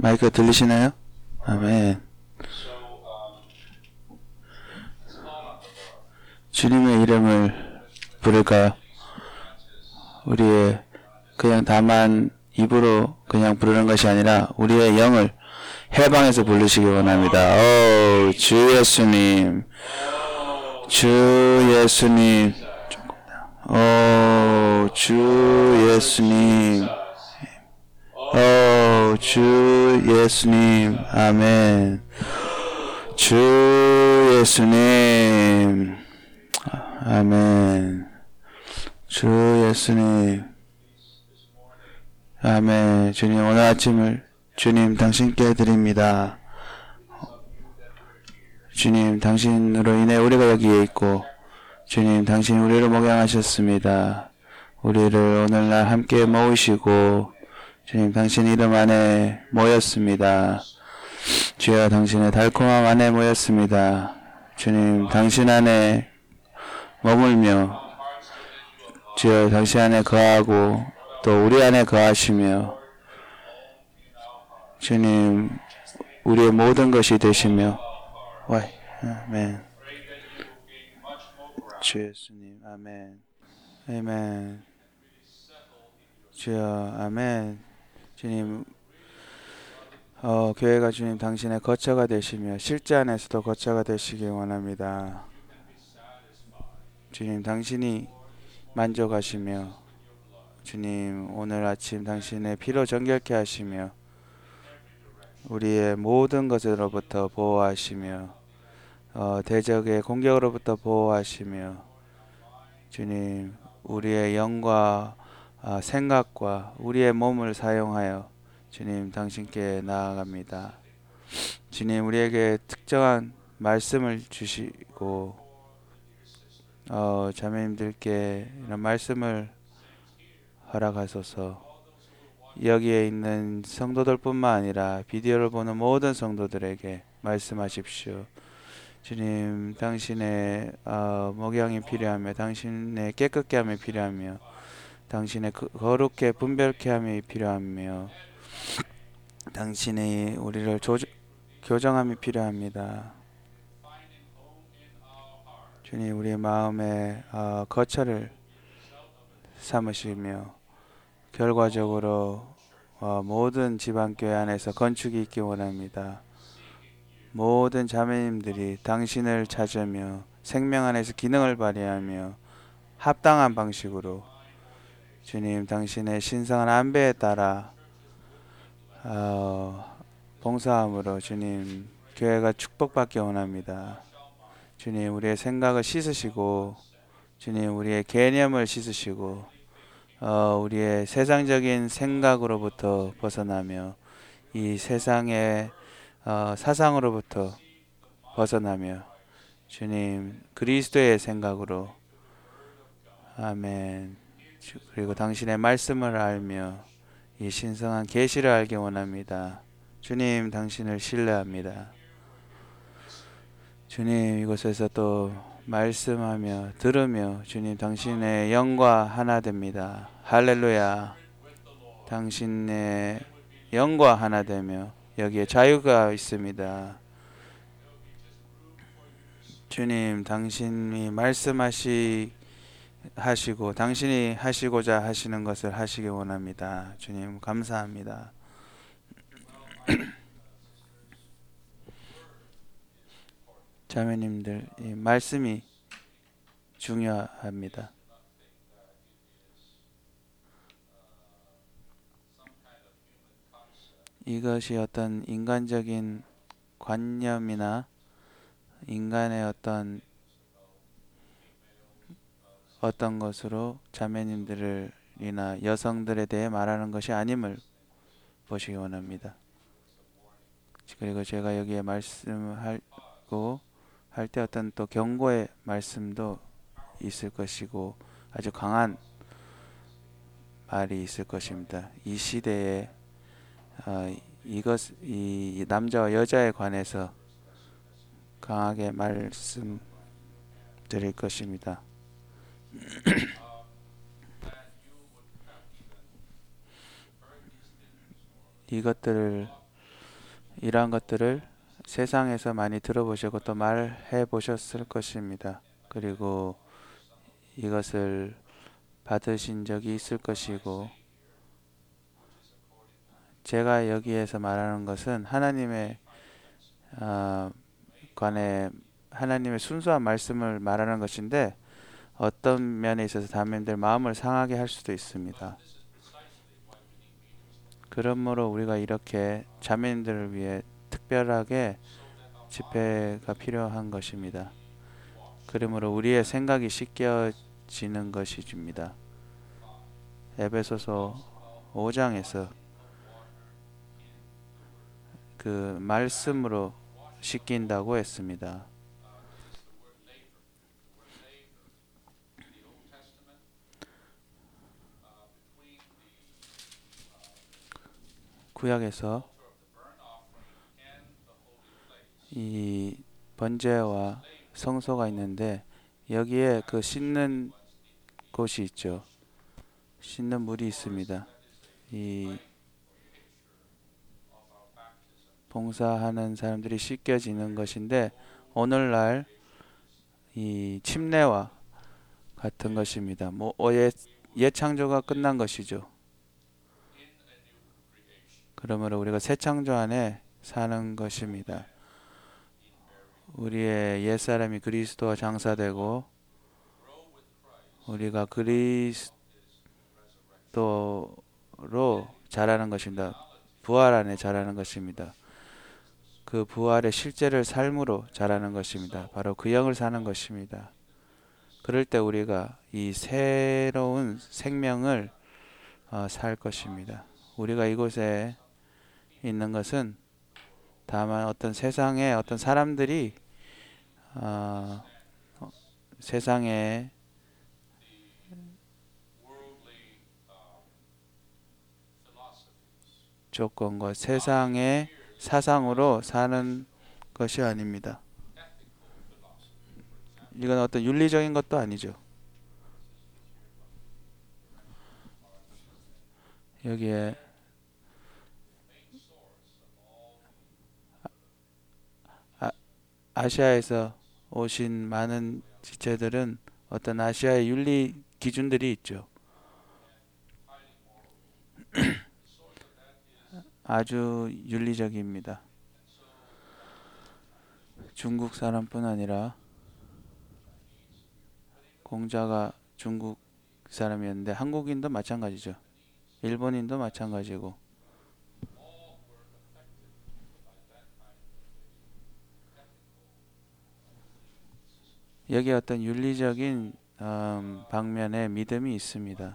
마이크 들리시나요? 아멘. 주님의 이름을 부를까요? 우리의 그냥 다만 입으로 그냥 부르는 것이 아니라 우리의 영을 해방해서 부르시기 원합니다. 주 예수님, 주 예수님, 주 예수님, 주 예수님, 아멘. 주 예수님, 아멘. 주 예수님, 아멘. 주님, 오늘 아침을 주님 당신께 드립니다. 주님, 당신으로 인해 우리가 여기에 있고, 주님, 당신이 우리를 목양하셨습니다. 우리를 오늘날 함께 모으시고, 주님, 당신 이름 안에 모였습니다. 주여, 당신의 달콤함 안에 모였습니다. 주님, 당신 안에 머물며, 주여, 당신 안에 거하고, 또 우리 안에 거하시며, 주님, 우리의 모든 것이 되시며, 아멘. 주 예수님, 아멘. 아멘. 주여, 아멘. 주님, 교회가 주님 당신의 거처가 되시며 실제 안에서도 거처가 되시길 원합니다. 주님, 당신이 만족하시며 주님, 오늘 아침 당신의 피로 정결케 하시며 우리의 모든 것으로부터 보호하시며 대적의 공격으로부터 보호하시며 주님, 우리의 영과 생각과 우리의 몸을 사용하여 주님, 당신께 나아갑니다. 주님, 우리에게 특정한 말씀을 주시고 자매님들께 이런 말씀을 허락하소서. 여기에 있는 성도들뿐만 아니라 비디오를 보는 모든 성도들에게 말씀하십시오. 주님, 당신의 목양이 필요하며 당신의 깨끗게 함이 필요하며 당신의 거룩게 분별케 함이 필요하며 당신이 우리를 교정함이 필요합니다. 주님, 우리의 마음에 거처를 삼으시며 결과적으로 모든 지방교회 안에서 건축이 있기 원합니다. 모든 자매님들이 당신을 찾으며 생명 안에서 기능을 발휘하며 합당한 방식으로 주님, 당신의 신성한 안배에 따라 봉사함으로 주님, 교회가 축복받기 원합니다. 주님, 우리의 생각을 씻으시고 주님, 우리의 개념을 씻으시고 우리의 세상적인 생각으로부터 벗어나며 이 세상의 사상으로부터 벗어나며 주님, 그리스도의 생각으로 아멘. 그리고 당신의 말씀을 알며 이 신성한 계시를 알기 원합니다. 주님, 당신을 신뢰합니다. 주님, 이곳에서 또 말씀하며 들으며 주님, 당신의 영과 하나 됩니다. 할렐루야. 당신의 영과 하나 되며 여기에 자유가 있습니다. 주님, 당신이 하시고 당신이 하시고자 하시는 것을 하시기 원합니다. 주님, 감사합니다. 자매님들, 이 말씀이 중요합니다. 이것이 어떤 인간적인 관념이나 인간의 어떤 것으로 자매님들이나 여성들에 대해 말하는 것이 아님을 보시기 원합니다. 그리고 제가 여기에 말씀하고 할 때 어떤 또 경고의 말씀도 있을 것이고 아주 강한 말이 있을 것입니다. 이 시대에 이 남자와 여자에 관해서 강하게 말씀드릴 것입니다. 이것들을 이러한 것들을 세상에서 많이 들어보시고 또 말해 보셨을 것입니다. 그리고 이것을 받으신 적이 있을 것이고, 제가 여기에서 말하는 것은 하나님의 관해 하나님의 순수한 말씀을 말하는 것인데, 어떤 면에 있어서 자매님들 마음을 상하게 할 수도 있습니다. 그러므로 우리가 이렇게 자매님들을 위해 특별하게 집회가 필요한 것입니다. 그러므로 우리의 생각이 씻겨지는 것입니다. 에베소서 5장에서 그 말씀으로 씻긴다고 했습니다. 구약에서 이 번제와 성소가 있는데, 여기에 그 씻는 곳이 있죠. 씻는 물이 있습니다. 이 봉사하는 사람들이 씻겨지는 것인데, 오늘날 이 침례와 같은 것입니다. 옛 창조가 끝난 것이죠. 그러므로 우리가 새 창조 안에 사는 것입니다. 우리의 옛사람이 그리스도와 장사되고, 우리가 그리스도로 자라는 것입니다. 부활 안에 자라는 것입니다. 그 부활의 실제를 삶으로 자라는 것입니다. 바로 그 영을 사는 것입니다. 그럴 때 우리가 이 새로운 생명을 살 것입니다. 우리가 이곳에 있는 것은 다만 어떤 세상의 어떤 사람들이 세상의 조건과 세상의 사상으로 사는 것이 아닙니다. 이건 어떤 윤리적인 것도 아니죠. 여기에 아시아에서 오신 많은 지체들은 어떤 아시아의 윤리 기준들이 있죠. 아주 윤리적입니다. 중국 사람뿐 아니라 공자가 중국 사람이었는데 한국인도 마찬가지죠. 일본인도 마찬가지고, 여기에 어떤 윤리적인 방면의 믿음이 있습니다.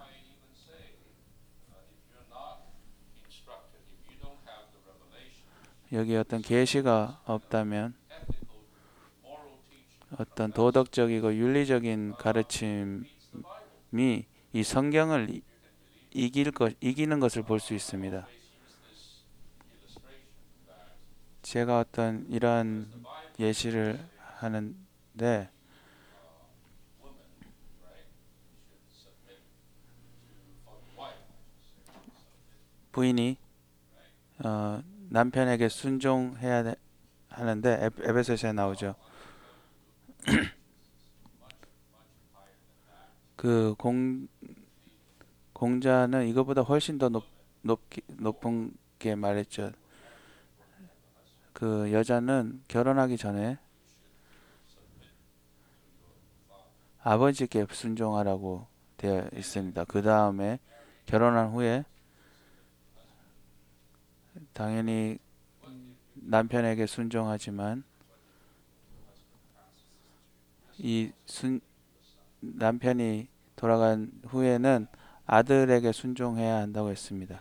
여기에 어떤 계시가 없다면 어떤 도덕적이고 윤리적인 가르침이 이 성경을 이기는 것을 볼 수 있습니다. 제가 어떤 이러한 예시를 하는데, 부인이 남편에게 순종해야 하는데, 에베소서에 나오죠. 그 공자는 이거보다 훨씬 더 높은 게 말했죠. 그 여자는 결혼하기 전에 아버지께 순종하라고 되어 있습니다. 그 다음에 결혼한 후에 당연히 남편에게 순종하지만, 남편이 돌아간 후에는 아들에게 순종해야 한다고 했습니다.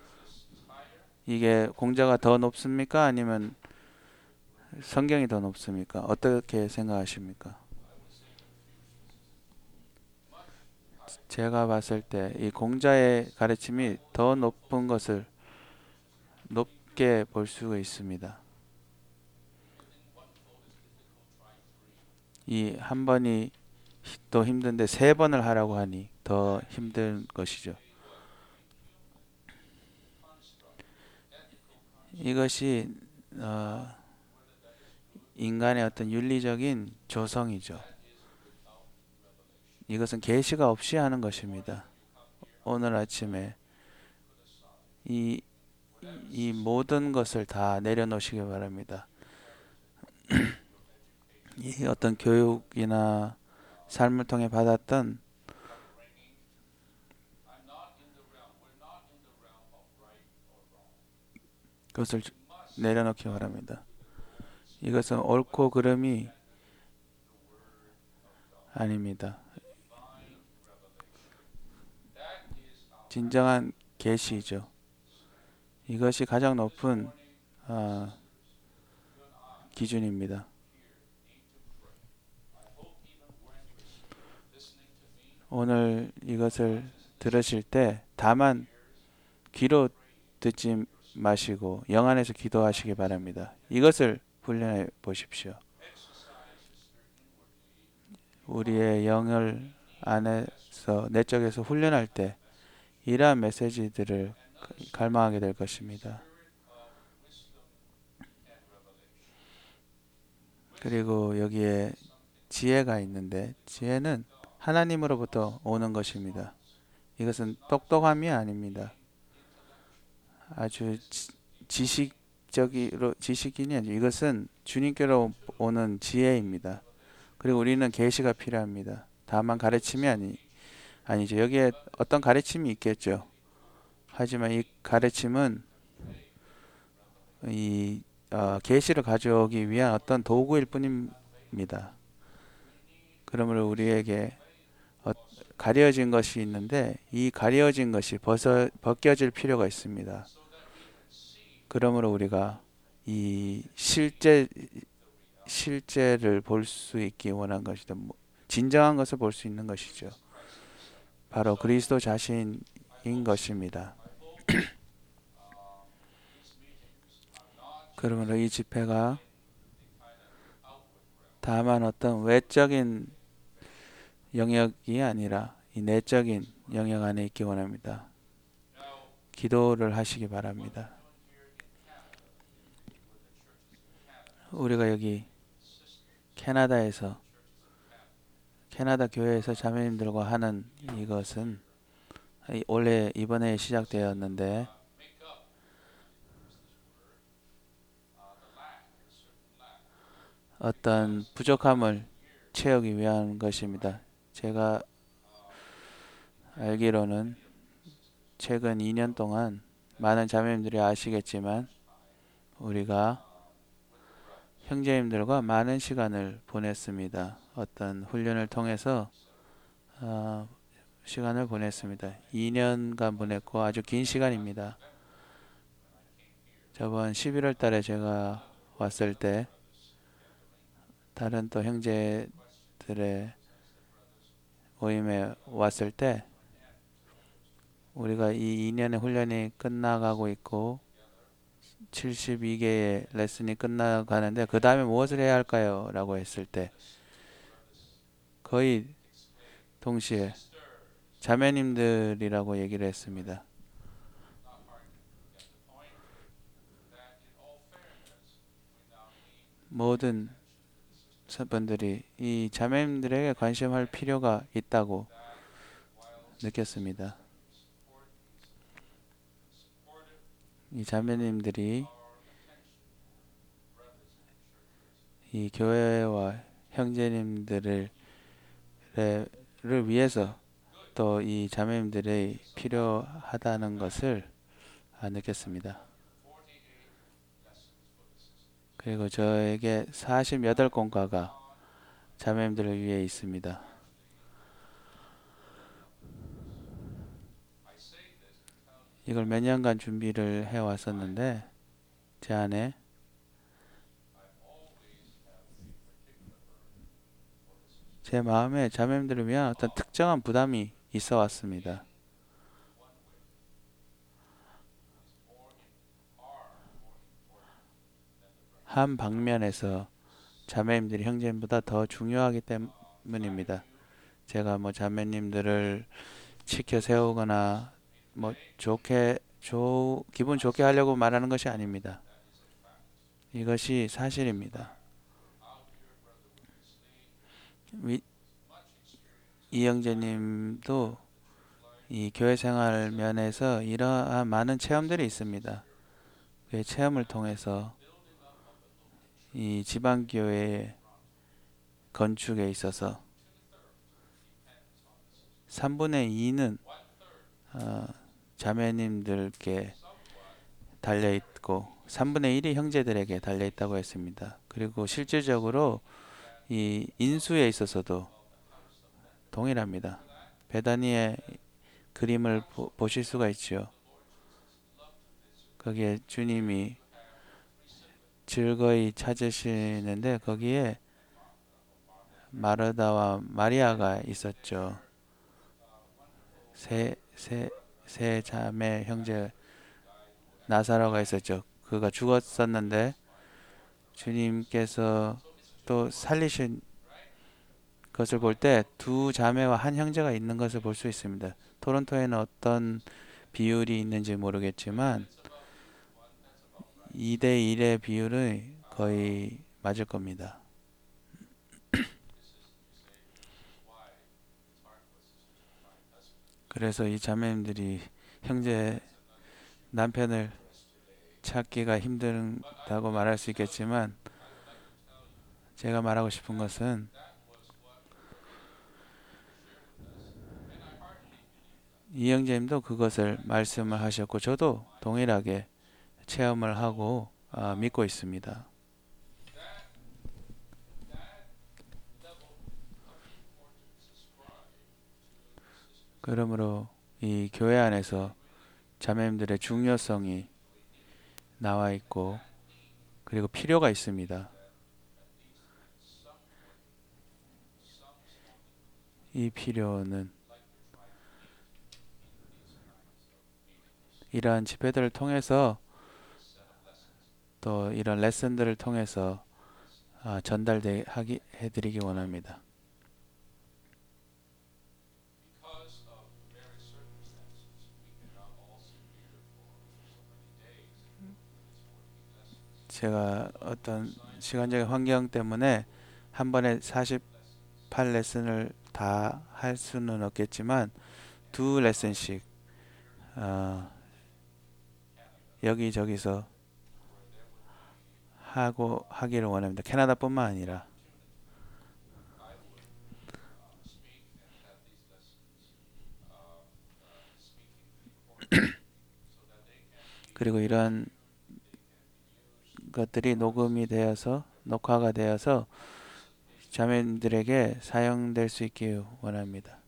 이게 공자가 더 높습니까? 아니면 성경이 더 높습니까? 어떻게 생각하십니까? 제가 봤을 때 이 공자의 가르침이 더 높은 것을 높게 볼 수가 있습니다. 이 한 번이 또 힘든데 세 번을 하라고 하니 더 힘든 것이죠. 이것이 어, 인간의 어떤 윤리적인 조성이죠. 이것은 계시가 없이 하는 것입니다. 오늘 아침에 이, 이 모든 것을 다 내려놓으시기 바랍니다. 이 어떤 교육이나 삶을 통해 받았던 것을 내려놓기 바랍니다. 이것은 옳고 그름이 아닙니다. 진정한 계시이죠. 이것이 가장 높은 어, 기준입니다. 오늘 이것을 들으실 때 다만 귀로 듣지 마시고 영 안에서 기도하시기 바랍니다. 이것을 훈련해 보십시오. 우리의 영을 안에서 내적에서 훈련할 때 이러한 메시지들을 갈망하게 될 것입니다. 그리고 여기에 지혜가 있는데 지혜는 하나님으로부터 오는 것입니다. 이것은 똑똑함이 아닙니다. 아주 지식인이 아니죠. 이것은 주님께로 오는 지혜입니다. 그리고 우리는 계시가 필요합니다. 다만 가르침이 아니죠. 여기에 어떤 가르침이 있겠죠. 하지만 이 가르침은 이 계시를 가져오기 위한 어떤 도구일 뿐입니다. 그러므로 우리에게 가려진 것이 있는데 이 가려진 것이 벗겨질 필요가 있습니다. 그러므로 우리가 이 실제를 볼 수 있기 원한 것이다. 진정한 것을 볼 수 있는 것이죠. 바로 그리스도 자신인 것입니다. 그러므로 이 집회가 다만 어떤 외적인 영역이 아니라 이 내적인 영역 안에 있기 원합니다. 기도를 하시기 바랍니다. 우리가 여기 캐나다 교회에서 자매님들과 하는 이것은 원래 이번에 시작되었는데 어떤 부족함을 채우기 위한 것입니다. 제가 알기로는 최근 2년 동안 많은 자매님들이 아시겠지만 우리가 형제님들과 많은 시간을 보냈습니다. 어떤 훈련을 통해서 시간을 보냈습니다. 2년간 보냈고 아주 긴 시간입니다. 저번 11월 달에 제가 왔을 때 다른 또 형제들의 모임에 왔을 때 우리가 이 2년의 훈련이 끝나가고 있고 72개의 레슨이 끝나가는데 그 다음에 무엇을 해야 할까요? 라고 했을 때 거의 동시에 자매님들이라고 얘기를 했습니다. 모든 분들이 이 자매님들에게 관심할 필요가 있다고 느꼈습니다. 이 자매님들이 이 교회와 형제님들을 위해서 또 이 자매님들이 필요하다는 것을 느꼈습니다. 그리고 저에게 48공과가 자매님들을 위해 있습니다. 이걸 몇 년간 준비를 해왔었는데 제 안에 제 마음에 자매님들을 위한 어떤 특정한 부담이 있어 왔습니다. 한 방면에서 자매님들이 형제님보다 더 중요하기 때문입니다. 제가 뭐 자매님들을 치켜 세우거나 뭐 기분 좋게 하려고 말하는 것이 아닙니다. 이것이 사실입니다. 이영재님도 이 교회 생활 면에서 이러한 많은 체험들이 있습니다. 그 체험을 통해서 이 지방교회 건축에 있어서 3분의 2는 자매님들께 달려있고 3분의 1이 형제들에게 달려있다고 했습니다. 그리고 실질적으로 이 인수에 있어서도 동일합니다. 베다니의 그림을 보실 수가 있지요. 거기에 주님이 즐거이 찾으시는데 거기에 마르다와 마리아가 있었죠. 세 자매 형제 나사로가 있었죠. 그가 죽었었는데 주님께서 또 살리신 것을 볼 때 두 자매와 한 형제가 있는 것을 볼 수 있습니다. 토론토에는 어떤 비율이 있는지 모르겠지만 2대 1의 비율은 거의 맞을 겁니다. 그래서 이 자매님들이 형제 남편을 찾기가 힘들다고 말할 수 있겠지만 제가 말하고 싶은 것은 이영재님도 그것을 말씀을 하셨고 저도 동일하게 체험을 하고 믿고 있습니다. 그러므로 이 교회 안에서 자매님들의 중요성이 나와 있고 그리고 필요가 있습니다. 이 필요는 이러한 집회들을 통해서 또 이런 레슨들을 통해서 해드리기 원합니다. 제가 어떤 시간적인 환경 때문에 한 번에 48레슨을 다 할 수는 없겠지만 두 레슨씩 여기저기서 하기를 원합니다. 캐나다뿐만 아니라. 그리고 이런 것들이 녹화가 되어서 자매님들에게 사용될 수 있길 원합니다.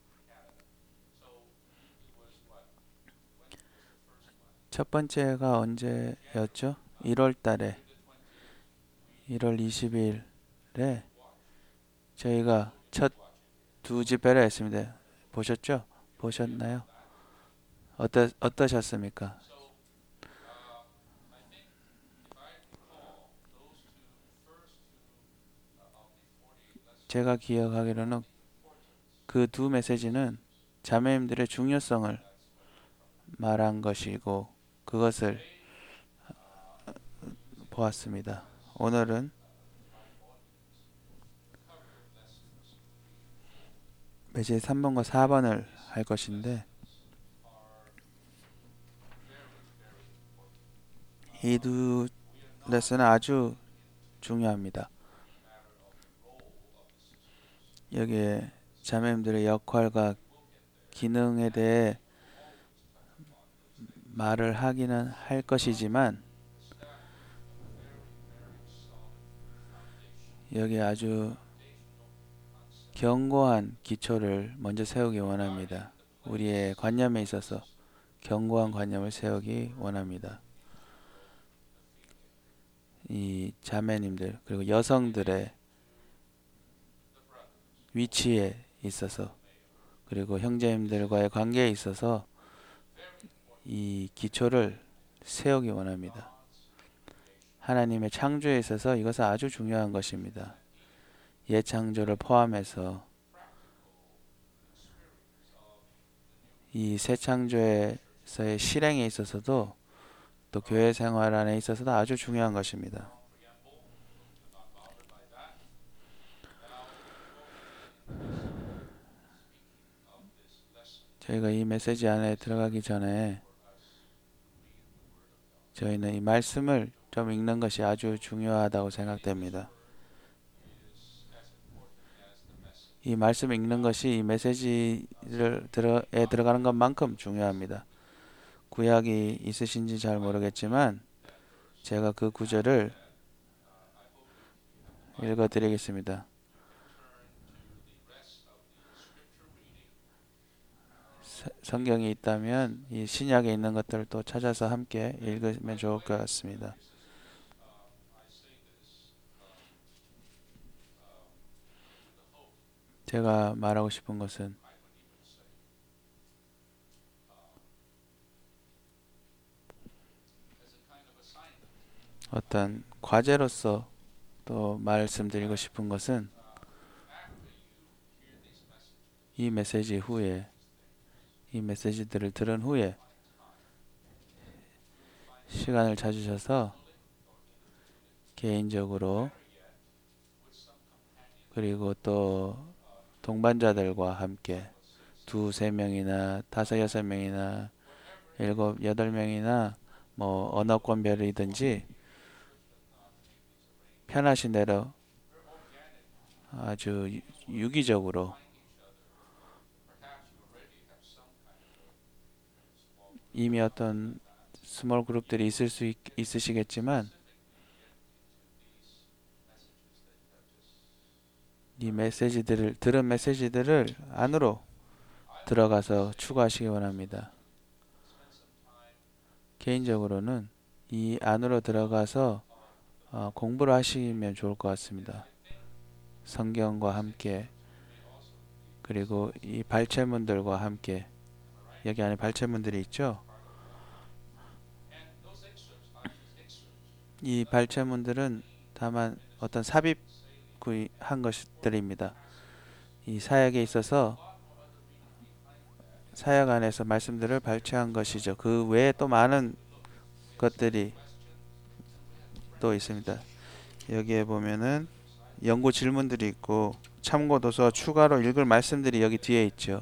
첫 번째가 언제였죠? 1월 달에 1월 20일에 저희가 첫 두 집회를 했습니다. 보셨죠? 보셨나요? 어떠셨습니까? 제가 기억하기로는 그 두 메시지는 자매님들의 중요성을 말한 것이고 그것을 보았습니다. 오늘은 메시지 3번과 4번을 할 것인데 이 두 레슨은 아주 중요합니다. 여기에 자매님들의 역할과 기능에 대해 말을 하기는 할 것이지만 여기 아주 견고한 기초를 먼저 세우기 원합니다. 우리의 관념에 있어서 견고한 관념을 세우기 원합니다. 이 자매님들 그리고 여성들의 위치에 있어서 그리고 형제님들과의 관계에 있어서 이 기초를 세우기 원합니다. 하나님의 창조에 있어서 이것은 아주 중요한 것입니다. 예창조를 포함해서 이 새 창조에서의 실행에 있어서도 또 교회 생활 안에 있어서도 아주 중요한 것입니다. 저희가 이 메시지 안에 들어가기 전에 저희는 이 말씀을 좀 읽는 것이 아주 중요하다고 생각됩니다. 이 말씀 읽는 것이 이 메시지를 들어가는 것만큼 중요합니다. 구약이 있으신지 잘 모르겠지만 제가 그 구절을 읽어드리겠습니다. 성경이 있다면 이 신약에 있는 것들을 또 찾아서 함께 읽으면 좋을 것 같습니다. 제가 말하고 싶은 것은 어떤 과제로서 또 말씀드리고 싶은 것은 이 메시지 후에 이 메시지들을 들은 후에 시간을 찾으셔서 개인적으로 그리고 또 동반자들과 함께 두세 명이나 다섯 여섯 명이나 일곱 여덟 명이나 뭐 언어권별이든지 편하신 대로 아주 유기적으로 이미 어떤 스몰 그룹들이 있으시겠지만 이 메시지들을 들은 메시지들을 안으로 들어가서 추구하시기 원합니다. 개인적으로는 이 안으로 들어가서 공부를 하시면 좋을 것 같습니다. 성경과 함께 그리고 이 발췌문들과 함께 여기 안에 발췌문들이 있죠. 이 발췌문들은 다만 어떤 삽입한 것들입니다. 이 사역에 있어서 사역 안에서 말씀들을 발췌한 것이죠. 그 외에 또 많은 것들이 또 있습니다. 여기에 보면은 연구 질문들이 있고 참고 도서 추가로 읽을 말씀들이 여기 뒤에 있죠.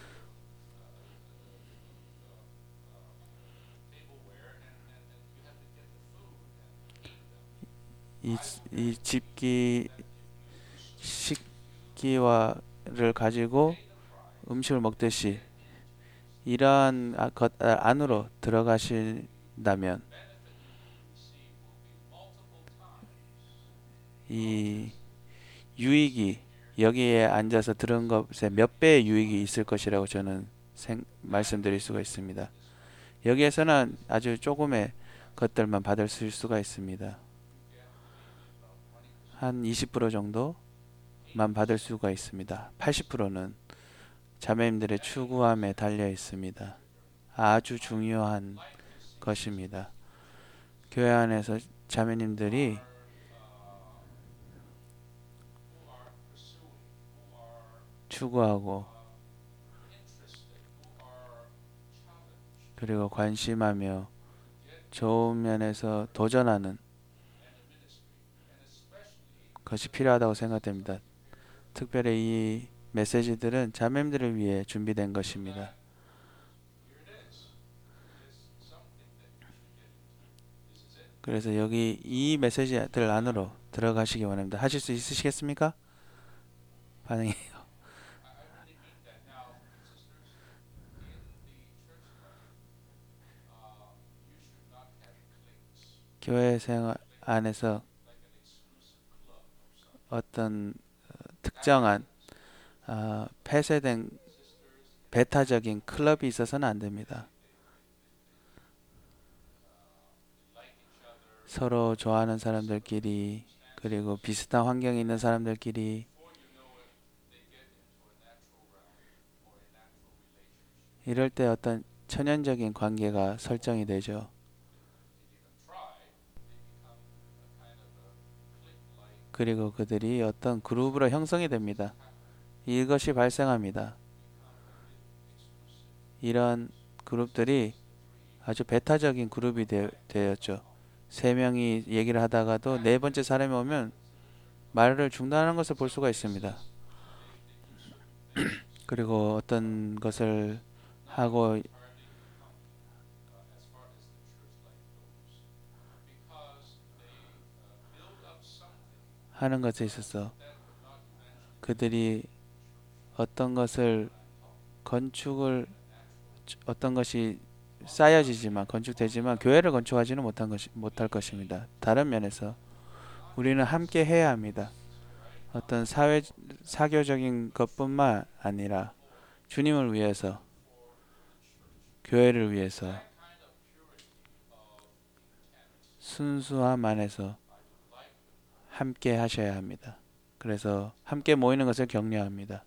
이 집기 식기와를 가지고 음식을 먹듯이 이러한 것 안으로 들어가신다면 이 유익이 여기에 앉아서 들은 것에 몇 배의 유익이 있을 것이라고 저는 말씀드릴 수가 있습니다. 여기에서는 아주 조금의 것들만 받을 수가 있습니다. 한 20% 정도만 받을 수가 있습니다. 80%는 자매님들의 추구함에 달려 있습니다. 아주 중요한 것입니다. 교회 안에서 자매님들이 추구하고 그리고 관심하며 좋은 면에서 도전하는 것이 필요하다고 생각됩니다. 특별히 이 메시지들은 자매님들을 위해 준비된 것입니다. 그래서 여기 이 메시지들 안으로 들어가시기 원합니다. 하실 수 있으시겠습니까? 반응이 교회 생활 안에서 어떤 특정한 폐쇄된 배타적인 클럽이 있어서는 안 됩니다. 서로 좋아하는 사람들끼리 그리고 비슷한 환경에 있는 사람들끼리 이럴 때 어떤 천연적인 관계가 설정이 되죠. 그리고 그들이 어떤 그룹으로 형성이 됩니다. 이것이 발생합니다. 이런 그룹들이 아주 배타적인 그룹이 되었죠. 세 명이 얘기를 하다가도 네 번째 사람이 오면 말을 중단하는 것을 볼 수가 있습니다. 그리고 어떤 것을 하고 하는 것에 있어서 그들이 어떤 것을 건축을 어떤 것이 쌓여지지만 건축되지만 교회를 건축하지는 못할 것입니다. 다른 면에서 우리는 함께 해야 합니다. 어떤 사교적인 것뿐만 아니라 주님을 위해서, 교회를 위해서 순수함 안에서 함께 하셔야 합니다. 그래서 함께 모이는 것을 격려합니다.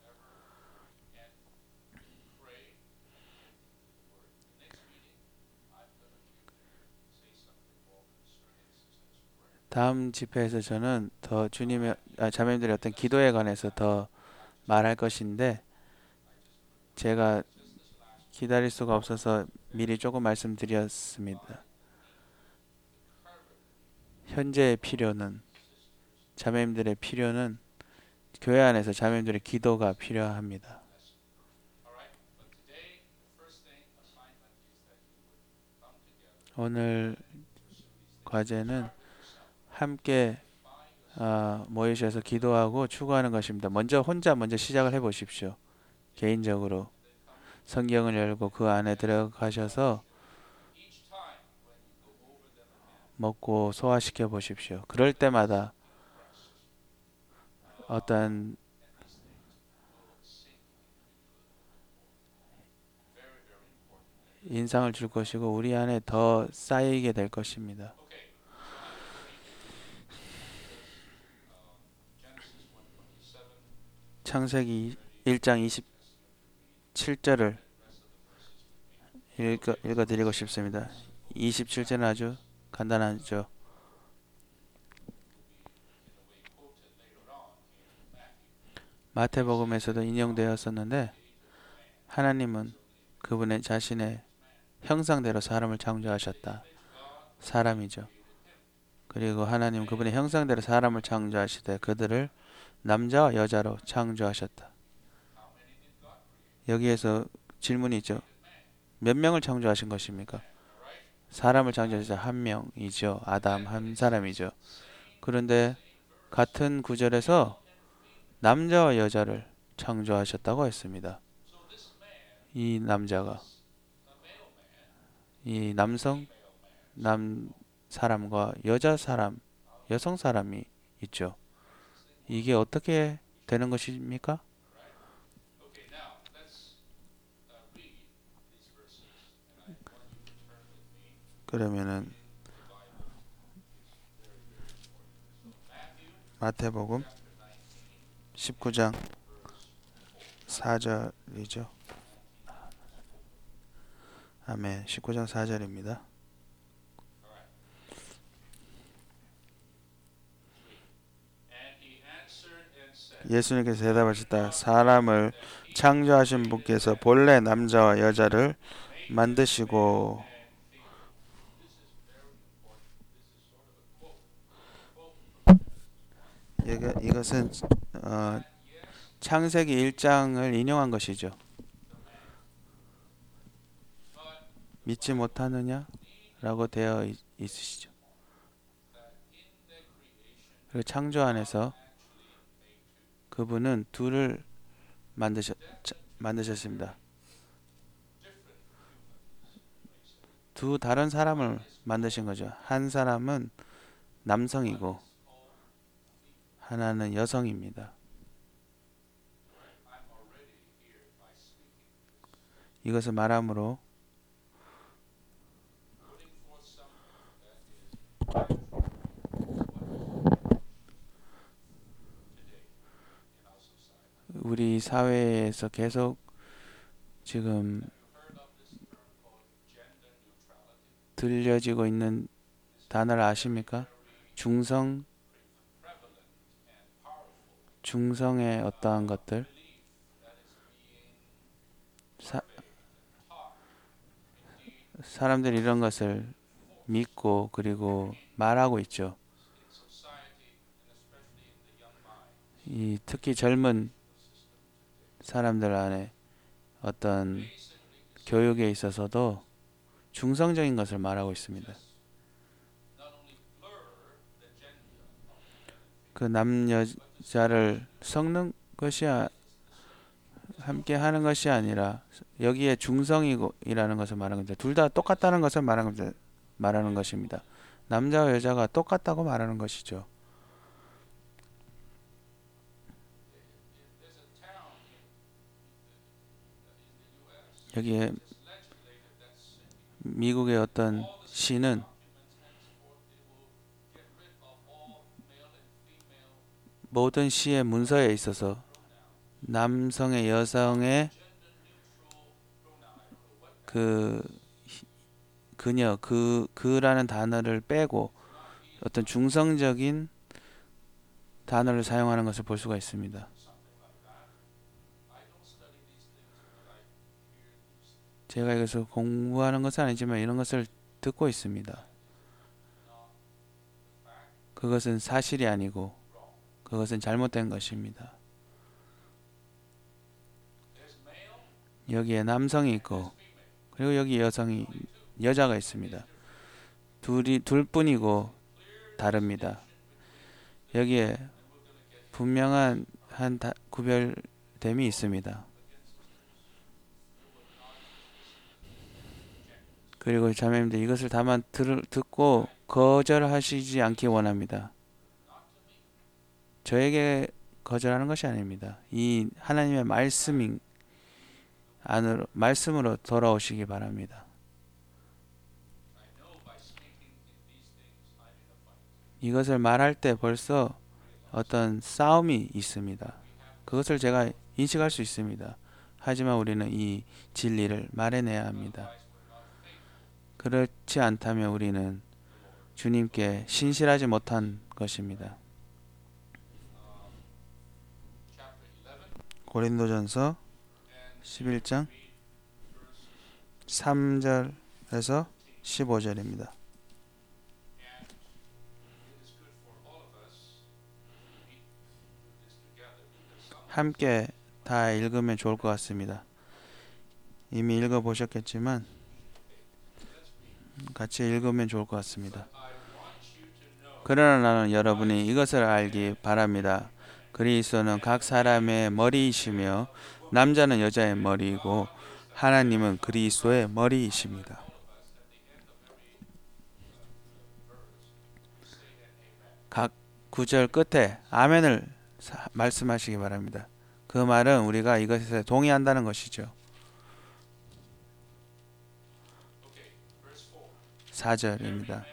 다음 집회에서 저는 더 자매님들의 어떤 기도에 관해서 더 말할 것인데 제가 기다릴 수가 없어서 미리 조금 말씀드렸습니다. 현재의 필요는 자매님들의 필요는 교회 안에서 자매님들의 기도가 필요합니다. 오늘 과제는 함께 모이셔서 기도하고 추구하는 것입니다. 혼자 시작을 해 보십시오. 개인적으로 성경을 열고 그 안에 들어가셔서 먹고 소화시켜 보십시오. 그럴 때마다 어떤 인상을 줄 것이고 우리 안에 더 쌓이게 될 것입니다. 창세기 1장 27절을 읽어드리고 싶습니다. 27절은 아주 간단하죠. 마태복음에서도 인용되었었는데 하나님은 그분의 자신의 형상대로 사람을 창조하셨다. 사람이죠. 그리고 하나님 그분의 형상대로 사람을 창조하시되 그들을 남자와 여자로 창조하셨다. 여기에서 질문이 있죠. 몇 명을 창조하신 것입니까? 사람을 창조하신 한 명이죠. 아담 한 사람이죠. 그런데 같은 구절에서 남자와 여자를 창조하셨다고 했습니다. 이 남자가 이 남 사람과 여성 사람이 있죠. 이게 어떻게 되는 것입니까? 그러면은 마태복음 19장 4절이죠. 아멘. 19장 4절입니다. 예수님께서 대답하셨다. 사람을 창조하신 분께서 본래 남자와 여자를 만드시고 이것은 창세기 1장을 인용한 것이죠. 믿지 못하느냐? 라고 되어 있으시죠. 그리고 창조 안에서 그분은 둘을 만드셨습니다. 두 다른 사람을 만드신 거죠. 한 사람은 남성이고 하나는 여성입니다. 이것을 말함으로 우리 사회에서 계속 지금 들려지고 있는 단어를 아십니까? 중성의 어떠한 것들, 사람들이 이런 것을 믿고 그리고 말하고 있죠. 특히 젊은 사람들 안에 어떤 교육에 있어서도 중성적인 것을 말하고 있습니다. 그 남여자를 섞는 것이 함께 하는 것이 아니라 여기에 중성이라는 것을 말하는 겁니다. 둘 다 똑같다는 것을 말하는 것입니다. 남자와 여자가 똑같다고 말하는 것이죠. 여기에 미국의 어떤 시는 모든 시의 문서에 있어서 남성의 여성의 그녀 그라는 단어를 빼고 어떤 중성적인 단어를 사용하는 것을 볼 수가 있습니다. 제가 이것을 공부하는 것은 아니지만 이런 것을 듣고 있습니다. 그것은 사실이 아니고 그것은 잘못된 것입니다. 여기에 남성이 있고 그리고 여기 여자가 있습니다. 둘뿐이고 다릅니다. 여기에 분명한 구별됨이 있습니다. 그리고 자매님들 이것을 다만 듣고 거절하시지 않기 원합니다. 저에게 거절하는 것이 아닙니다. 이 하나님의 말씀으로 돌아오시기 바랍니다. 이것을 말할 때 벌써 어떤 싸움이 있습니다. 그것을 제가 인식할 수 있습니다. 하지만 우리는 이 진리를 말해내야 합니다. 그렇지 않다면 우리는 주님께 신실하지 못한 것입니다. 고린도전서 11장 3절에서 15절입니다. 함께 다 읽으면 좋을 것 같습니다. 이미 읽어보셨겠지만 같이 읽으면 좋을 것 같습니다. 그러나 나는 여러분이 이것을 알기 바랍니다. 그리스도는 각 사람의 머리이시며 남자는 여자의 머리이고 하나님은 그리스도의 머리이십니다. 각 구절 끝에 아멘을 말씀하시기 바랍니다. 그 말은 우리가 이것에 동의한다는 것이죠. 4절입니다.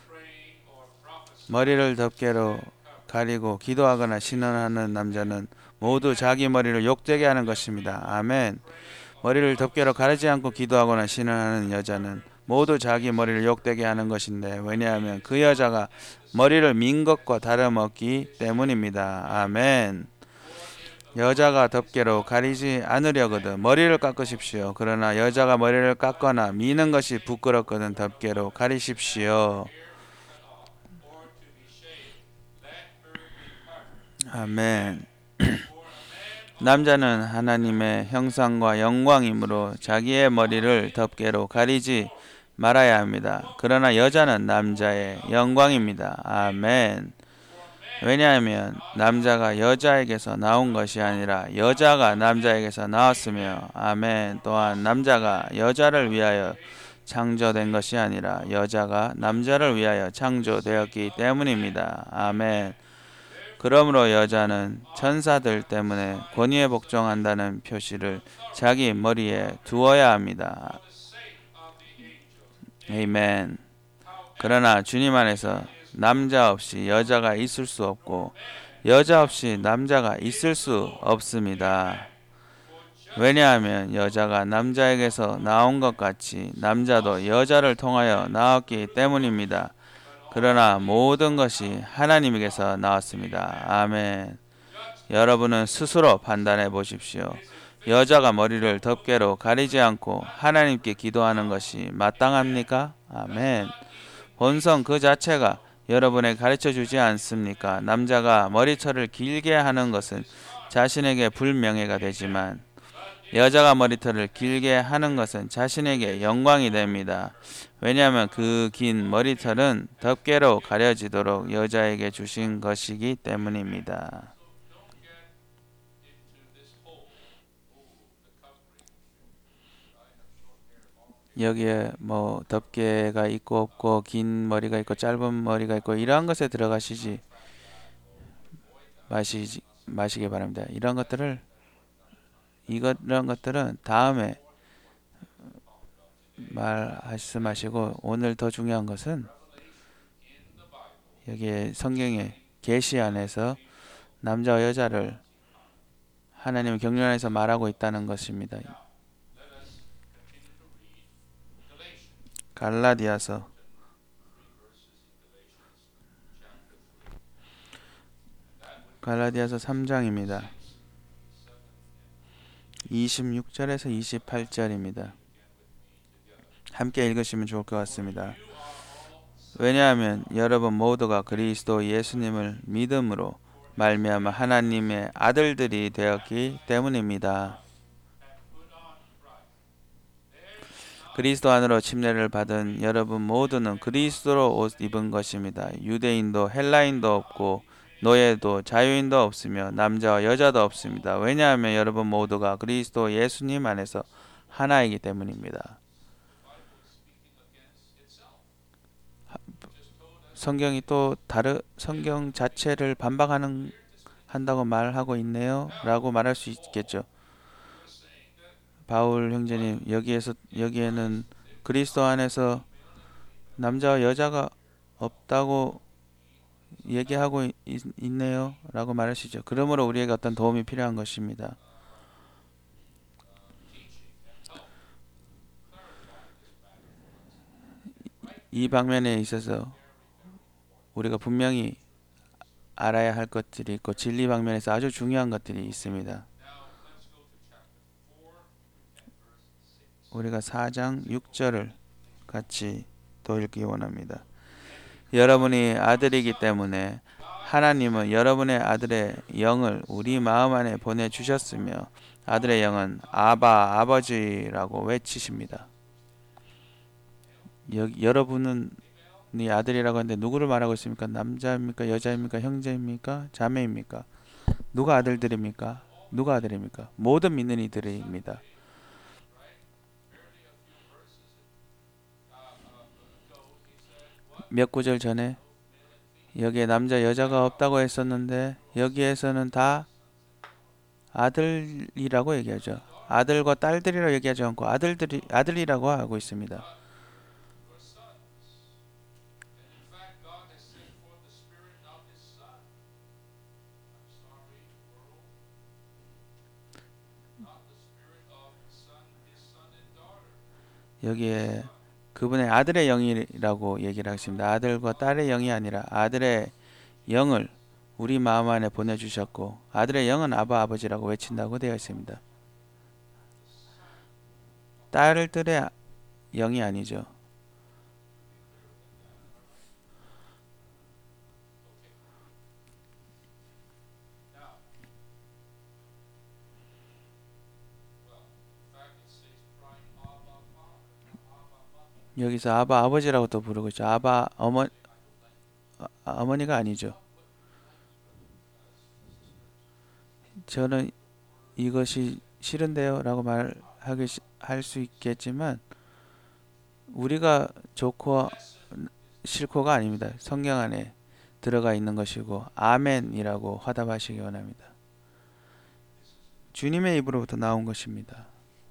머리를 덮개로 가리고 기도하거나 신원하는 남자는 모두 자기 머리를 욕되게 하는 것입니다. 아멘. 머리를 덮개로 가리지 않고 기도하거나 신원하는 여자는 모두 자기 머리를 욕되게 하는 것인데 왜냐하면 그 여자가 머리를 민 것과 다름없기 때문입니다. 아멘. 여자가 덮개로 가리지 않으려거든 머리를 깎으십시오. 그러나 여자가 머리를 깎거나 미는 것이 부끄럽거든 덮개로 가리십시오. 아멘. 남자는 하나님의 형상과 영광이므로 자기의 머리를 덮개로 가리지 말아야 합니다. 그러나 여자는 남자의 영광입니다. 아멘. 왜냐하면 남자가 여자에게서 나온 것이 아니라 여자가 남자에게서 나왔으며 아멘. 또한 남자가 여자를 위하여 창조된 것이 아니라 여자가 남자를 위하여 창조되었기 때문입니다. 아멘. 그러므로 여자는 천사들 때문에 권위에 복종한다는 표시를 자기 머리에 두어야 합니다. 아멘. 그러나 주님 안에서 남자 없이 여자가 있을 수 없고 여자 없이 남자가 있을 수 없습니다. 왜냐하면 여자가 남자에게서 나온 것 같이 남자도 여자를 통하여 나왔기 때문입니다. 그러나 모든 것이 하나님에게서 나왔습니다. 아멘. 여러분은 스스로 판단해 보십시오. 여자가 머리를 덮개로 가리지 않고 하나님께 기도하는 것이 마땅합니까? 아멘. 본성 그 자체가 여러분에게 가르쳐 주지 않습니까? 남자가 머리털을 길게 하는 것은 자신에게 불명예가 되지만 여자가 머리털을 길게 하는 것은 자신에게 영광이 됩니다. 왜냐하면 그 긴 머리털은 덮개로 가려지도록 여자에게 주신 것이기 때문입니다. 여기에 뭐 덮개가 있고 없고 긴 머리가 있고 짧은 머리가 있고 이러한 것에 들어가시지 마시기 바랍니다. 이런 것들은 다음에 말씀하시고 오늘 더 중요한 것은 여기에 성경의 계시 안에서 남자와 여자를 하나님의 경륜 안에서 말하고 있다는 것입니다. 갈라디아서 3장입니다. 26절에서 28절입니다. 함께 읽으시면 좋을 것 같습니다. 왜냐하면 여러분 모두가 그리스도 예수님을 믿음으로 말미암아 하나님의 아들들이 되었기 때문입니다. 그리스도 안으로 침례를 받은 여러분 모두는 그리스도로 옷 입은 것입니다. 유대인도 헬라인도 없고 노예도 자유인도 없으며 남자와 여자도 없습니다. 왜냐하면 여러분 모두가 그리스도 예수님 안에서 하나이기 때문입니다. 성경이 또 성경 자체를 한다고 말하고 있네요 라고 말할 수 있겠죠. 바울 형제님, 여기에는 그리스도 안에서 남자와 여자가 없다고 얘기하고 있네요 라고 말하시죠. 그러므로 우리에게 어떤 도움이 필요한 것입니다. 이 방면에 있어서 우리가 분명히 알아야 할 것들이 있고 진리 방면에서 아주 중요한 것들이 있습니다. 우리가 4장 6절을 같이 또 읽기 원합니다. 여러분이 아들이기 때문에 하나님은 여러분의 아들의 영을 우리 마음 안에 보내주셨으며 아들의 영은 아바 아버지라고 외치십니다. 여러분은 네 아들이라고 하는데 누구를 말하고 있습니까? 남자입니까? 여자입니까? 형제입니까? 자매입니까? 누가 아들들입니까? 누가 아들입니까? 모든 믿는 이들입니다. 몇 구절 전에 여기에 남자 여자가 없다고 했었는데 여기에서는 다 아들이라고 얘기하죠. 아들과 딸들이라고 얘기하지 않고 아들이라고 하고 있습니다. 여기에 그분의 아들의 영이라고 얘기를 하십니다. 아들과 딸의 영이 아니라 아들의 영을 우리 마음 안에 보내주셨고 아들의 영은 아바 아버지라고 외친다고 되어 있습니다. 딸들의 영이 아니죠. 여기서 아바 아버지라고 또 부르고 있죠. 어머니가 아니죠. 저는 이것이 싫은데요 라고 할 수 있겠지만 우리가 좋고 싫고가 아닙니다. 성경 안에 들어가 있는 것이고 아멘이라고 화답하시기 원합니다. 주님의 입으로부터 나온 것입니다.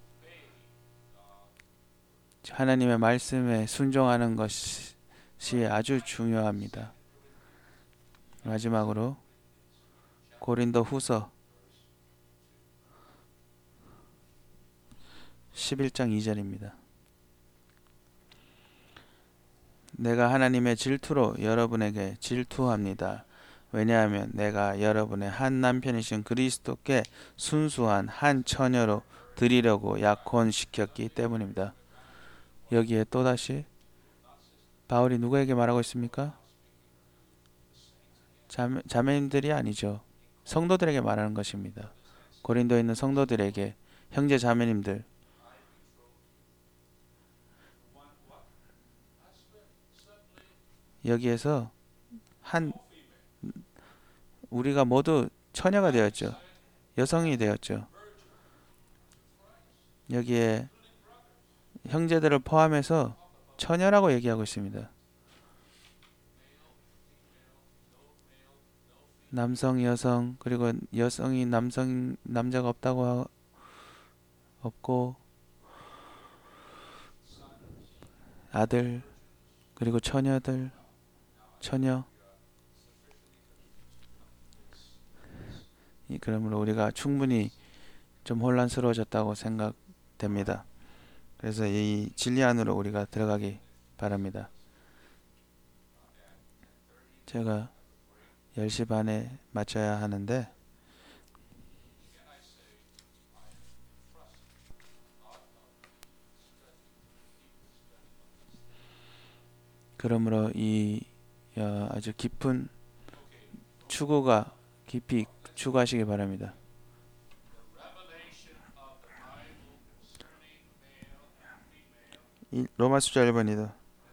하나님의 말씀에 순종하는 것이 아주 중요합니다. 마지막으로 고린도 후서 11장 2절입니다. 내가 하나님의 질투로 여러분에게 질투합니다. 왜냐하면 내가 여러분의 한 남편이신 그리스도께 순수한 한 처녀로 드리려고 약혼시켰기 때문입니다. 여기에 또다시 바울이 누구에게 말하고 있습니까? 자매님들이 아니죠. 성도들에게 말하는 것입니다. 고린도에 있는 성도들에게 형제 자매님들, 여기에서 한 우리가 모두 처녀가 되었죠. 여성이 되었죠. 여기에 형제들을 포함해서 처녀라고 얘기하고 있습니다. 남성, 여성, 그리고 여성이 남자가 없고, 아들, 그리고 처녀. 그러므로 우리가 충분히 좀 혼란스러워졌다고 생각됩니다. 그래서 이 진리 안으로 우리가 들어가기 바랍니다. 제가 10시 반에 마쳐야 하는데, 그러므로 이 아주 깊은 추구가 깊이 추구하시기 바랍니다. 로마 숫자 1번이다.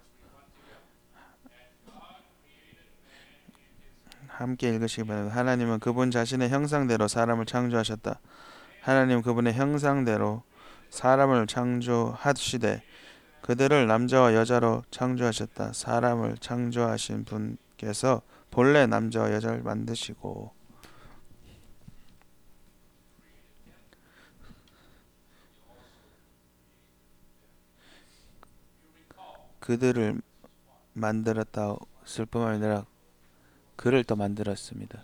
함께 읽으시기 바랍니다. 하나님은 그분 자신의 형상대로 사람을 창조하셨다. 하나님 그분의 형상대로 사람을 창조하시되 그들을 남자와 여자로 창조하셨다. 사람을 창조하신 분께서 본래 남자와 여자를 만드시고 그들을 만들었다 쓸 뿐만 아니라 그를 또 만들었습니다.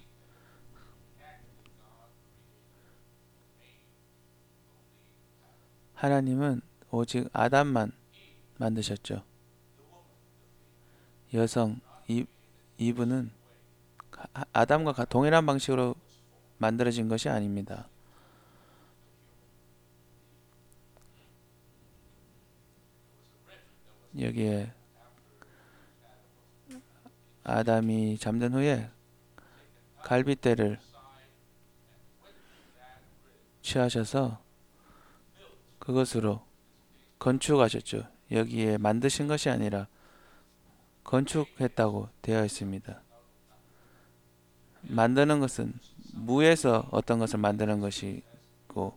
하나님은 오직 아담만 만드셨죠. 여성 이브는 아담과 동일한 방식으로 만들어진 것이 아닙니다. 여기에 아담이 잠든 후에 갈빗대를 취하셔서 그것으로 건축하셨죠. 여기에 만드신 것이 아니라 건축했다고 되어 있습니다. 만드는 것은 무에서 어떤 것을 만드는 것이고,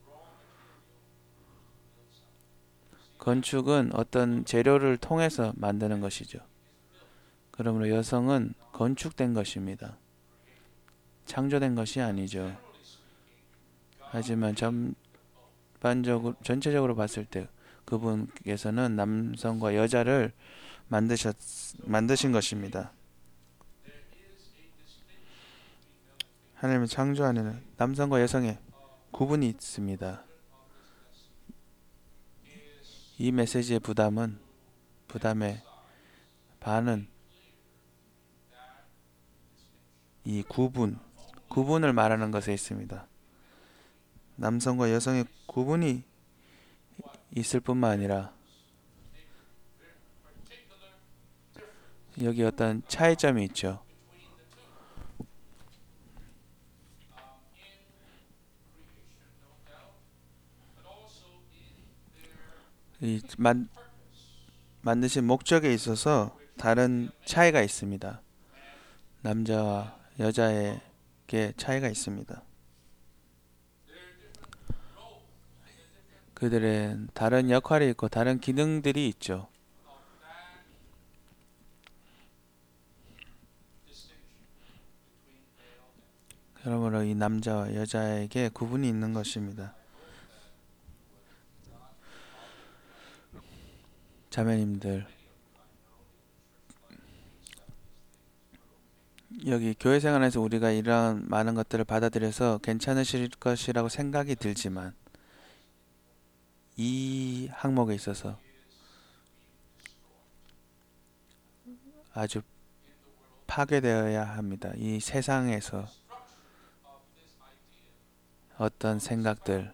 건축은 어떤 재료를 통해서 만드는 것이죠. 그러므로 여성은 건축된 것입니다. 창조된 것이 아니죠. 하지만 전체적으로 봤을 때 그분께서는 남성과 여자를 만드신 것입니다. 하나님의 창조 안에는 남성과 여성의 구분이 있습니다. 이 메시지의 부담의 반은 이 구분을 말하는 것에 있습니다. 남성과 여성의 구분이 있을 뿐만 아니라 여기 어떤 차이점이 있죠. 이 만드신 목적에 있어서 다른 차이가 있습니다. 남자와 여자에게 차이가 있습니다. 그들의 다른 역할이 있고 다른 기능들이 있죠. 그러므로 이 남자와 여자에게 구분이 있는 것입니다. 자매님들, 여기 교회 생활에서 우리가 이러한 많은 것들을 받아들여서 괜찮으실 것이라고 생각이 들지만 이 항목에 있어서 아주 파괴되어야 합니다. 이 세상에서 어떤 생각들,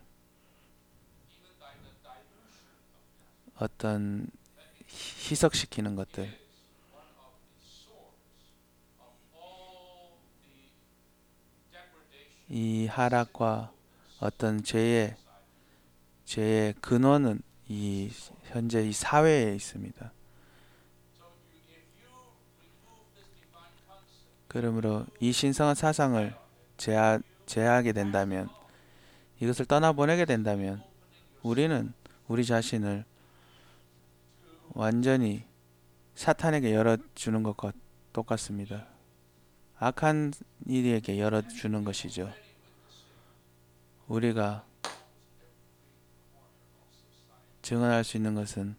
어떤 희석시키는 것들, 이 하락과 어떤 죄의 근원은 이 현재 이 사회에 있습니다. 그러므로 이 신성한 사상을 제하게 된다면, 이것을 떠나보내게 된다면 우리는 우리 자신을 완전히 사탄에게 열어주는 것과 똑같습니다. 악한 이에게 열어주는 것이죠. 우리가 증언할 수 있는 것은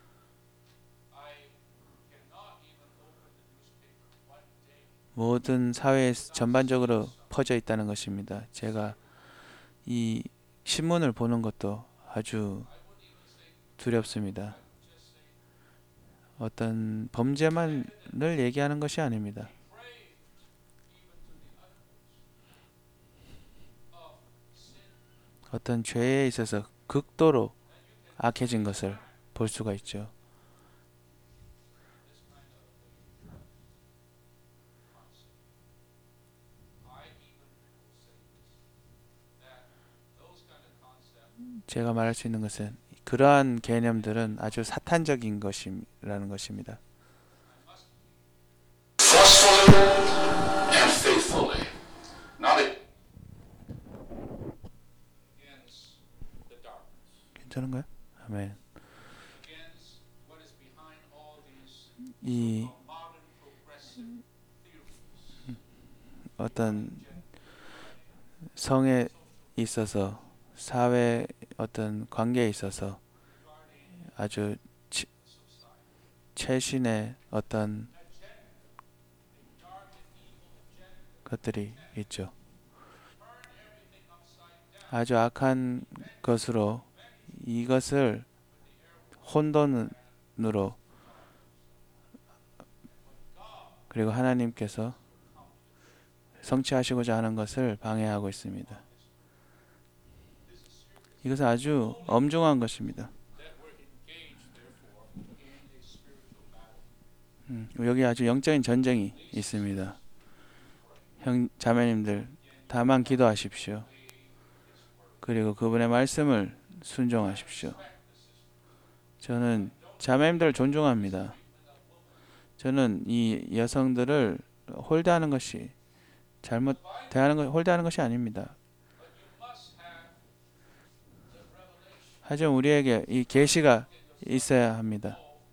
모든 사회에 전반적으로 퍼져 있다는 것입니다. 제가 이 신문을 보는 것도 아주 두렵습니다. 어떤 범죄만을 얘기하는 것이 아닙니다. 어떤 죄에 있어서 극도로 악해진 것을 볼 수가 있죠. 제가 말할 수 있는 것은 그러한 개념들은 아주 사탄적인 것이라는 것입니다. Forcefully and faithfully. Not 괜찮은가요? 아멘. 이 어떤 성에 있어서 사회 어떤 관계에 있어서 아주 최신의 어떤 것들이 있죠. 아주 악한 것으로 이것을 혼돈으로 그리고 하나님께서 성취하시고자 하는 것을 방해하고 있습니다. 이것은 아주 엄중한 것입니다. 여기 아주 영적인 전쟁이 있습니다. 자매님들 다만 기도하십시오. 그리고 그분의 말씀을 순종하십시오. 저는 자매님들을 존중합니다. 저는 이 여성들을 홀대하는 것이 홀대하는 것이 아닙니다. 하지만 우리에게 이 계시가 있어야 합니다.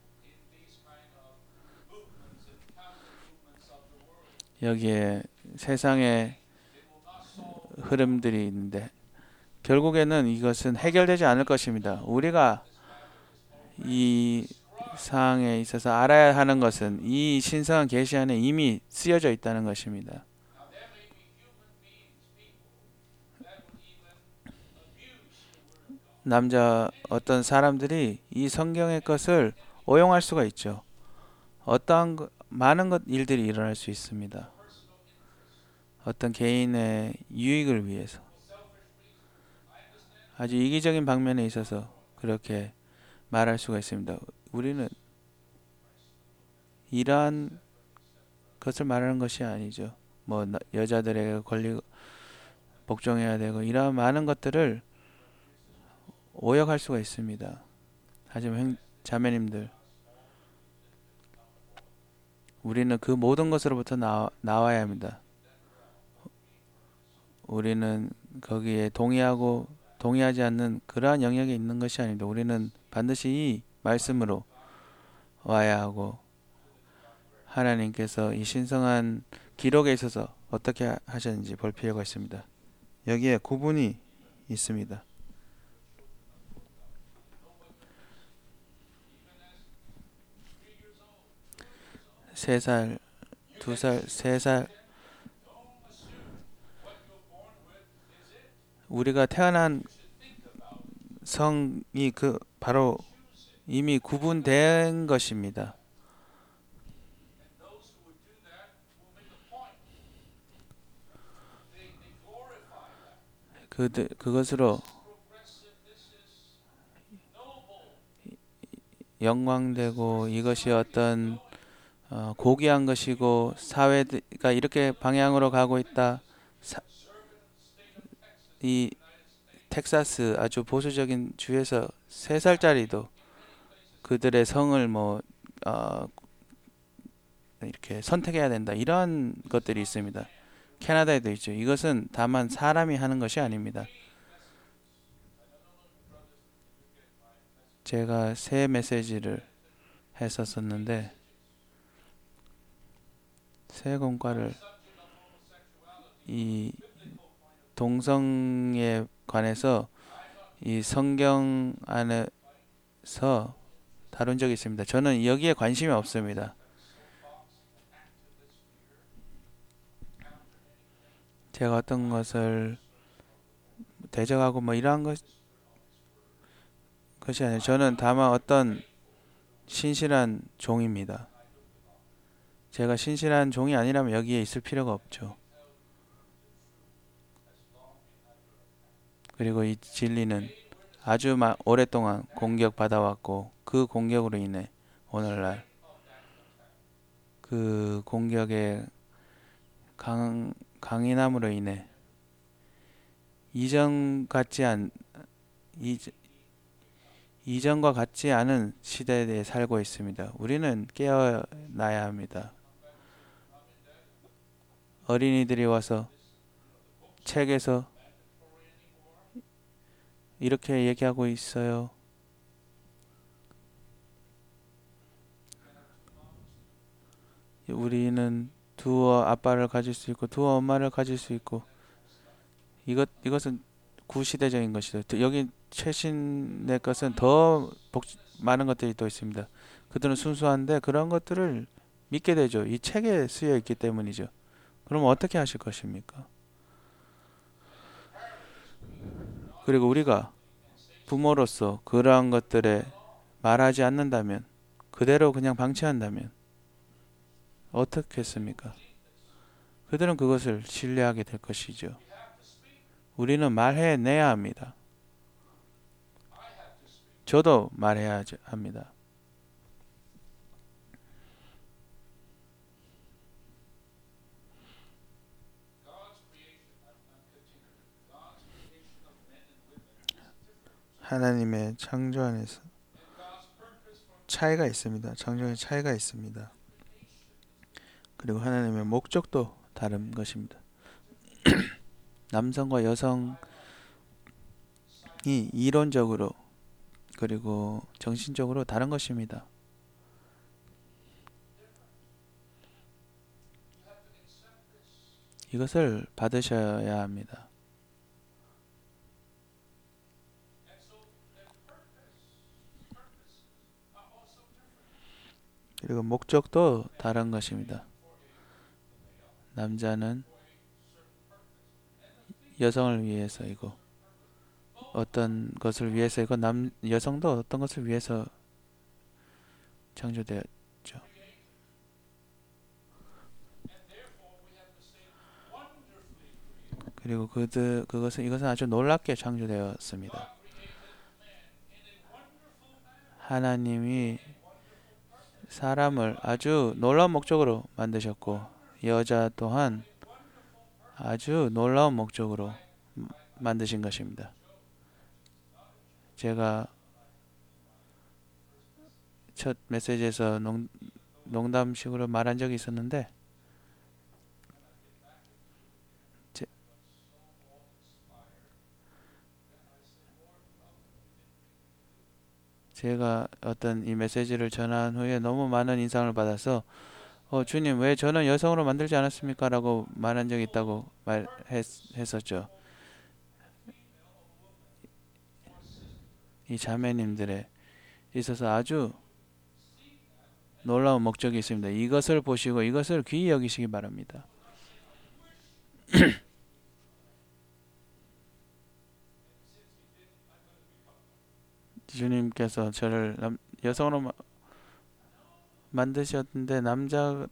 여기에 세상의 흐름들이 있는데 결국에는 이것은 해결되지 않을 것입니다. 우리가 이 사항에 있어서 알아야 하는 것은 이 신성한 계시 안에 이미 쓰여져 있다는 것입니다. 어떤 사람들이 이 성경의 것을 오용할 수가 있죠. 많은 일들이 일어날 수 있습니다. 어떤 개인의 유익을 위해서 아주 이기적인 방면에 있어서 그렇게 말할 수가 있습니다. 우리는 이러한 것을 말하는 것이 아니죠. 여자들에게 권리 복종해야 되고 이러한 많은 것들을 오역할 수가 있습니다. 하지만 자매님들, 우리는 그 모든 것으로부터 나와야 합니다. 우리는 거기에 동의하지 않는 그러한 영역에 있는 것이 아닙니다. 우리는 반드시 이 말씀으로 와야 하고 하나님께서 이 신성한 기록에 있어서 어떻게 하셨는지 볼 필요가 있습니다. 여기에 구분이 있습니다. 세 살, 2살, 3살 우리가 태어난 성이 바로 이미 구분된 것입니다. 그것으로 영광되고 이것이 어떤 고귀한 것이고 사회가 이렇게 방향으로 가고 있다. 이 텍사스 아주 보수적인 주에서 3살짜리도 그들의 성을 어, 이렇게 선택해야 된다. 이런 것들이 있습니다. 캐나다에도 있죠. 이것은 다만 사람이 하는 것이 아닙니다. 제가 새 메시지를 했었었는데 새 공과를 이 동성에 관해서 이 성경 안에서 다룬 적이 있습니다. 저는 여기에 관심이 없습니다. 제가 어떤 것을 대적하고 이러한 것이 아니라 저는 다만 어떤 신실한 종입니다. 제가 신실한 종이 아니라면 여기에 있을 필요가 없죠. 그리고 이 진리는 아주 오랫동안 공격받아왔고 그 공격으로 인해 오늘날 그 공격의 강인함으로 인해 이전과 같지 않은 시대에 살고 있습니다. 우리는 깨어나야 합니다. 어린이들이 와서 책에서 이렇게 얘기하고 있어요. 우리는 두 아빠를 가질 수 있고 두 엄마를 가질 수 있고 이것은 구시대적인 것이죠. 여기 최신의 것은 더 많은 것들이 또 있습니다. 그들은 순수한데 그런 것들을 믿게 되죠. 이 책에 쓰여 있기 때문이죠. 그럼 어떻게 하실 것입니까? 그리고 우리가 부모로서 그러한 것들에 말하지 않는다면 그대로 그냥 방치한다면 어떻게 했습니까? 그들은 그것을 신뢰하게 될 것이죠. 우리는 말해내야 합니다. 저도 말해야 합니다. 하나님의 창조 안에서 차이가 있습니다. 창조의 차이가 있습니다. 그리고 하나님의 목적도 다른 것입니다. 남성과 여성이 이론적으로 그리고 정신적으로 다른 것입니다. 이것을 받으셔야 합니다. 그리고 목적도 다른 것입니다. 남자는 여성을 위해서이고 어떤 것을 위해서이고 여성도 어떤 것을 위해서 창조되었죠. 그리고 이것은 아주 놀랍게 창조되었습니다. 하나님이 사람을 아주 놀라운 목적으로 만드셨고 여자 또한 아주 놀라운 목적으로 만드신 것입니다. 제가 첫 메시지에서 농담식으로 말한 적이 있었는데 제가 어떤 이 메시지를 전한 후에 너무 많은 인상을 받아서 주님 왜 저는 여성으로 만들지 않았습니까? 라고 말한 적이 있다고 말했었죠. 이 자매님들에 있어서 아주 놀라운 목적이 있습니다. 이것을 보시고 이것을 귀히 여기시기 바랍니다. 주님께서 저를 여성으로 만드셨는데 남자로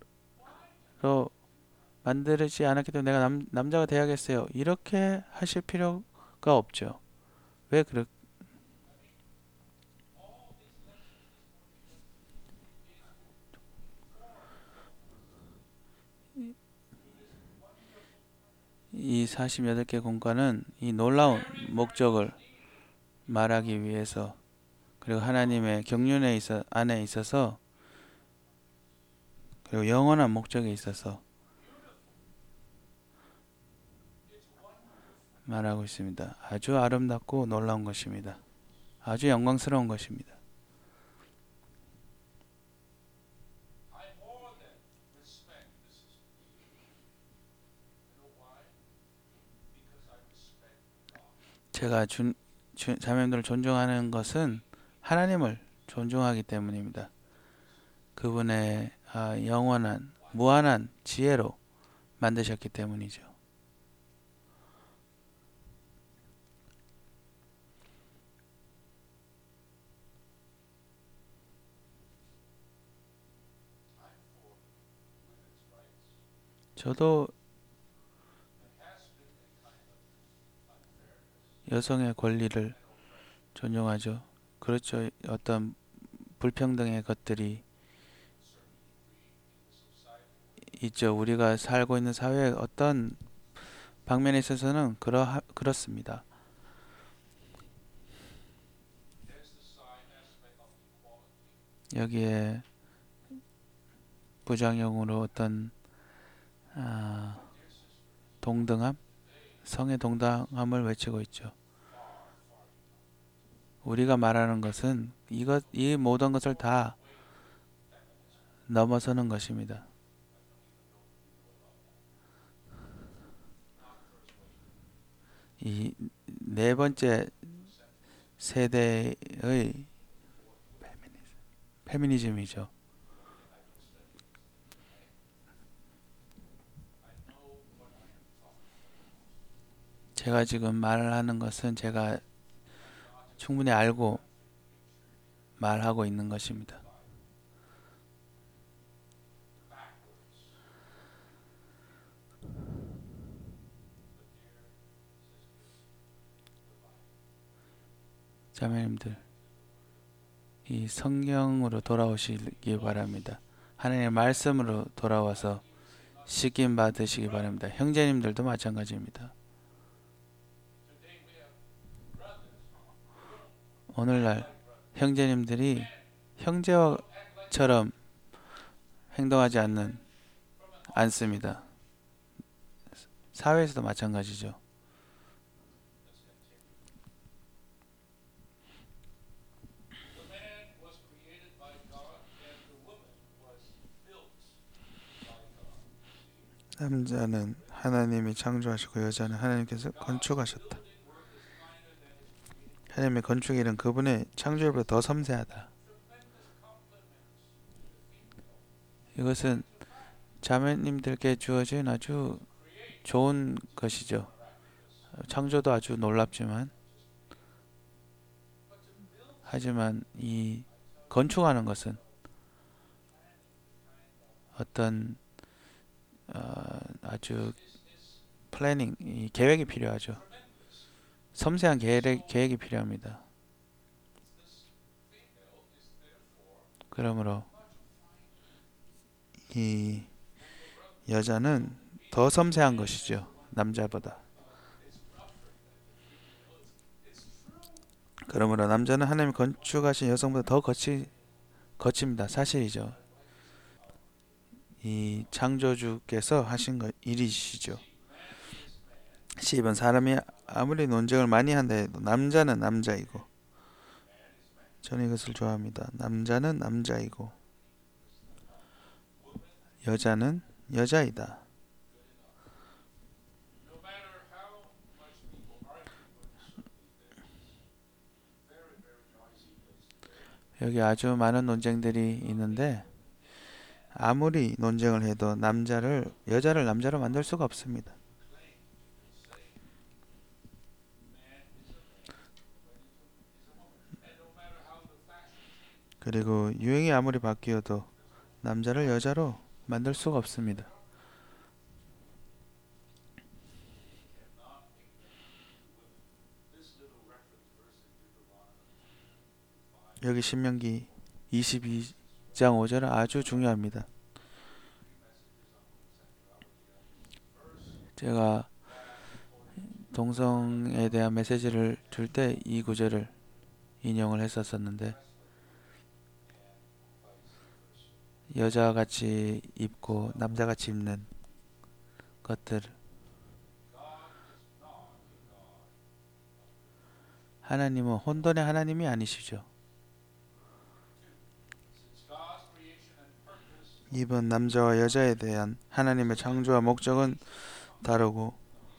만들지 않았기 때문에 내가 남자가 돼야겠어요. 이렇게 하실 필요가 없죠. 왜 그렇 이 48개 공과는 이 놀라운 목적을 말하기 위해서, 그리고 하나님의 경륜에 안에 있어서, 그리고 영원한 목적에 있어서 말하고 있습니다. 아주 아름답고 놀라운 것입니다. 아주 영광스러운 것입니다. 제가 자매님들을 존중하는 것은 하나님을 존중하기 때문입니다. 그분의 영원한 무한한 지혜로 만드셨기 때문이죠. 저도 여성의 권리를 존중하죠. 그렇죠. 어떤 불평등의 것들이 있죠. 우리가 살고 있는 사회의 어떤 방면에 있어서는 그렇습니다. 여기에 부작용으로 어떤 동등함, 성의 동등함을 외치고 있죠. 우리가 말하는 것은 이 모든 것을 다 넘어서는 것입니다. 이 네 번째 세대의 페미니즘이죠. 제가 지금 말을 하는 것은 제가 충분히 알고 말하고 있는 것입니다. 자매님들, 이 성경으로 돌아오시기 바랍니다. 하나님의 말씀으로 돌아와서 식임 받으시기 바랍니다. 형제님들도 마찬가지입니다. 오늘날 형제님들이 형제처럼 행동하지 않습니다. 사회에서도 마찬가지죠. 남자는 하나님이 창조하시고 여자는 하나님께서 건축하셨다. 하나님의 건축일은 그분의 창조일보다 더 섬세하다. 이것은 자매님들께 주어진 아주 좋은 것이죠. 창조도 아주 놀랍지만, 하지만 이 건축하는 것은 어떤 아주 플래닝, 이 계획이 필요하죠. 섬세한 계획이 필요합니다. 그러므로 이 여자는 더 섬세한 것이죠. 남자보다. 그러므로 남자는 하나님이 건축하신 여성보다 더 거칩니다. 사실이죠. 이 창조주께서 하신 일이시죠. 10은 사람이 아무리 논쟁을 많이 한다 해도 남자는 남자이고, 저는 이것을 좋아합니다. 남자는 남자이고 여자는 여자이다. 여기 아주 많은 논쟁들이 있는데, 아무리 논쟁을 해도 여자를 남자로 만들 수가 없습니다. 그리고 유행이 아무리 바뀌어도 남자를 여자로 만들 수가 없습니다. 여기 신명기 22장 5절은 아주 중요합니다. 제가 동성에 대한 메시지를 줄 때 이 구절을 인용을 했었었는데, 여자같이 입고 남자같이 입는 것들, 하나님은 혼돈의 하나님이 아니시죠. 입은 남자와 여자에 대한 하나님의 창조와 목적은 다르고,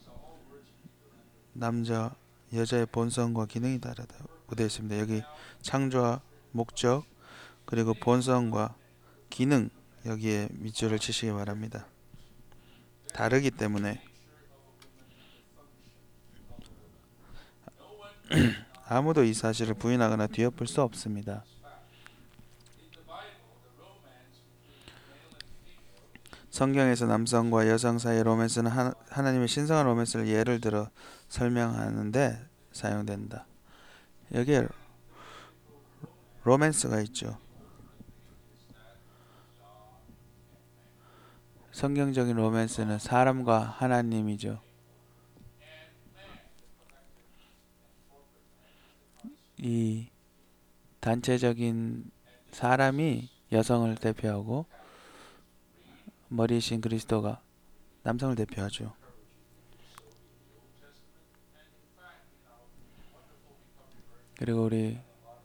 남자 여자의 본성과 기능이 다르다고 되어 있습니다. 여기 창조와 목적 그리고 본성과 기능, 여기에 밑줄을 치시기 바랍니다. 다르기 때문에 아무도 이 사실을 부인하거나 뒤엎을 수 없습니다. 성경에서 남성과 여성 사이의 로맨스는 하나님의 신성한 로맨스를 예를 들어 설명하는데 사용된다. 여기에 로맨스가 있죠. 성경적인 로맨스는 사람과 하나님이죠. 이 단체적인 사람이 여성을 대표하고 머리이신 그리스도가 남성을 대표하죠. 그리고 우리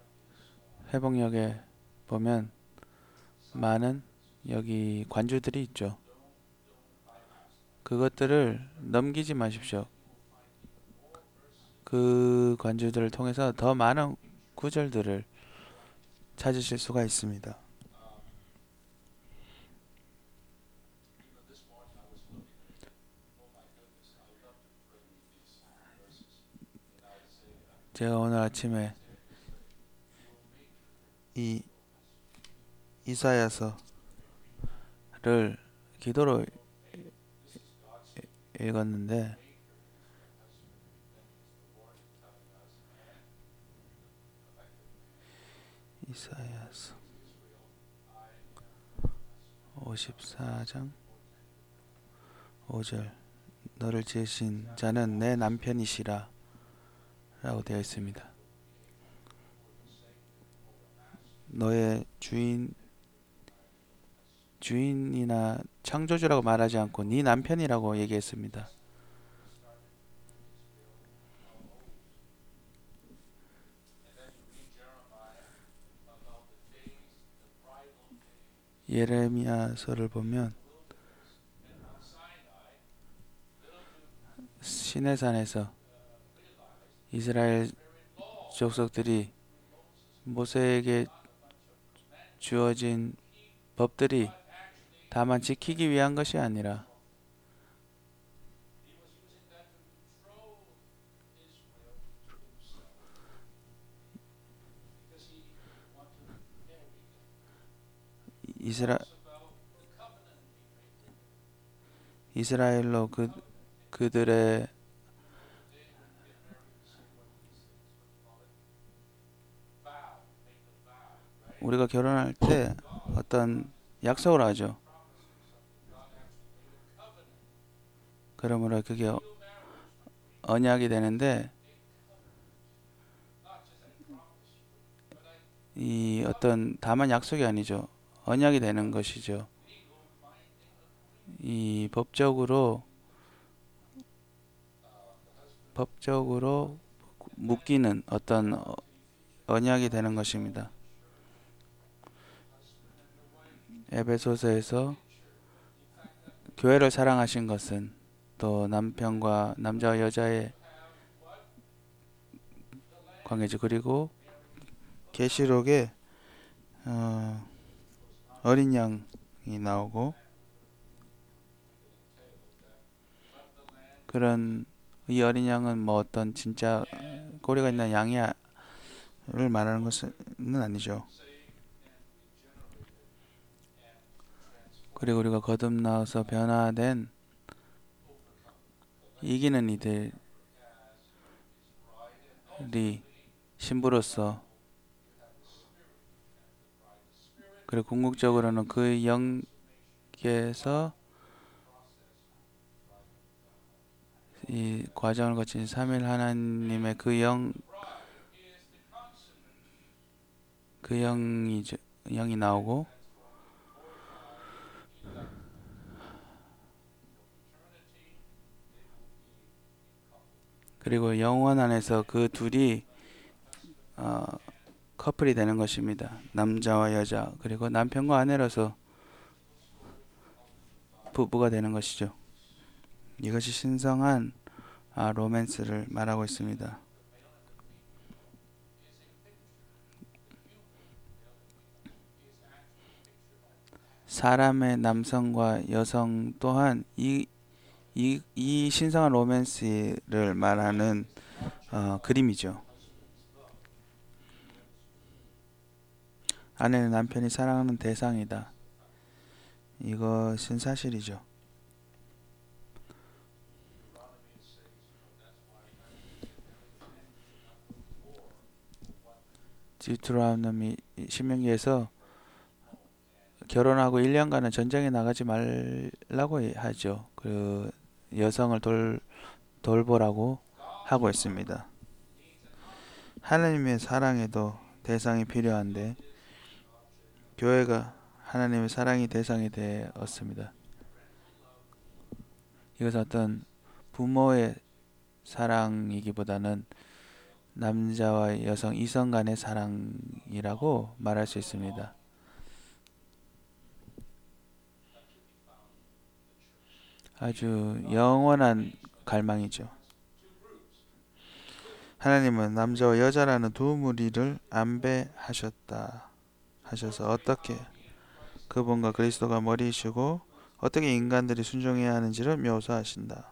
회복역에 보면 많은 여기 관주들이 있죠. 그것들을 넘기지 마십시오. 그 관주들을 통해서 더 많은 구절들을 찾으실 수가 있습니다. 제가 오늘 아침에 이 이사야서를 기도로 읽었는데, 이사야서 54장 5절, 너를 지으신 자는 내 남편이시라 라고 되어 있습니다. 너의 주인이나 창조주라고 말하지 않고 네 남편이라고 얘기했습니다. 예레미야서를 보면 시내산에서 이스라엘 족속들이 모세에게 주어진 법들이 다만 지키기 위한 것이 아니라 이스라엘로 그들의 우리가 결혼할 때 어떤 약속을 하죠. 그러므로 그게 언약이 되는데, 이 어떤 다만 약속이 아니죠. 언약이 되는 것이죠. 이 법적으로 묶이는 어떤 언약이 되는 것입니다. 에베소서에서 교회를 사랑하신 것은 또 남자와 여자의 관계죠. 그리고 계시록에 어린 양이 나오고, 그런 이 어린 양은 뭐 어떤 진짜 꼬리가 있는 양이를 말하는 것은 아니죠. 그리고 우리가 거듭나서 변화된 이기는 이들이 신부로서 그리고 궁극적으로는 그 영께서 이 과정을 거친 삼일 하나님의 그 영이 나오고, 그리고 영원 안에서 그 둘이 어, 커플이 되는 것입니다. 남자와 여자, 그리고 남편과 아내로서 부부가 되는 것이죠. 이것이 신성한 로맨스를 말하고 있습니다. 사람의 남성과 여성 또한 이 신성한 로맨스를 말하는 그림이죠. 아내는 남편이 사랑하는 대상이다. 이것은 사실이죠. 디우테로노미 신명기에서 결혼하고 1년간은 전쟁에 나가지 말라고 하죠. 그 여성을 돌보라고 하고 있습니다. 하나님의 사랑에도 대상이 필요한데 교회가 하나님의 사랑이 대상이 되었습니다. 이것은 어떤 부모의 사랑이기보다는 남자와 여성 이성 간의 사랑이라고 말할 수 있습니다. 아주 영원한 갈망이죠. 하나님은 남자와 여자라는 두 무리를 하셔서 어떻게 그분과 그리스도가 머리이시고 어떻게 인간들이 순종해야 하는지를 묘사하신다.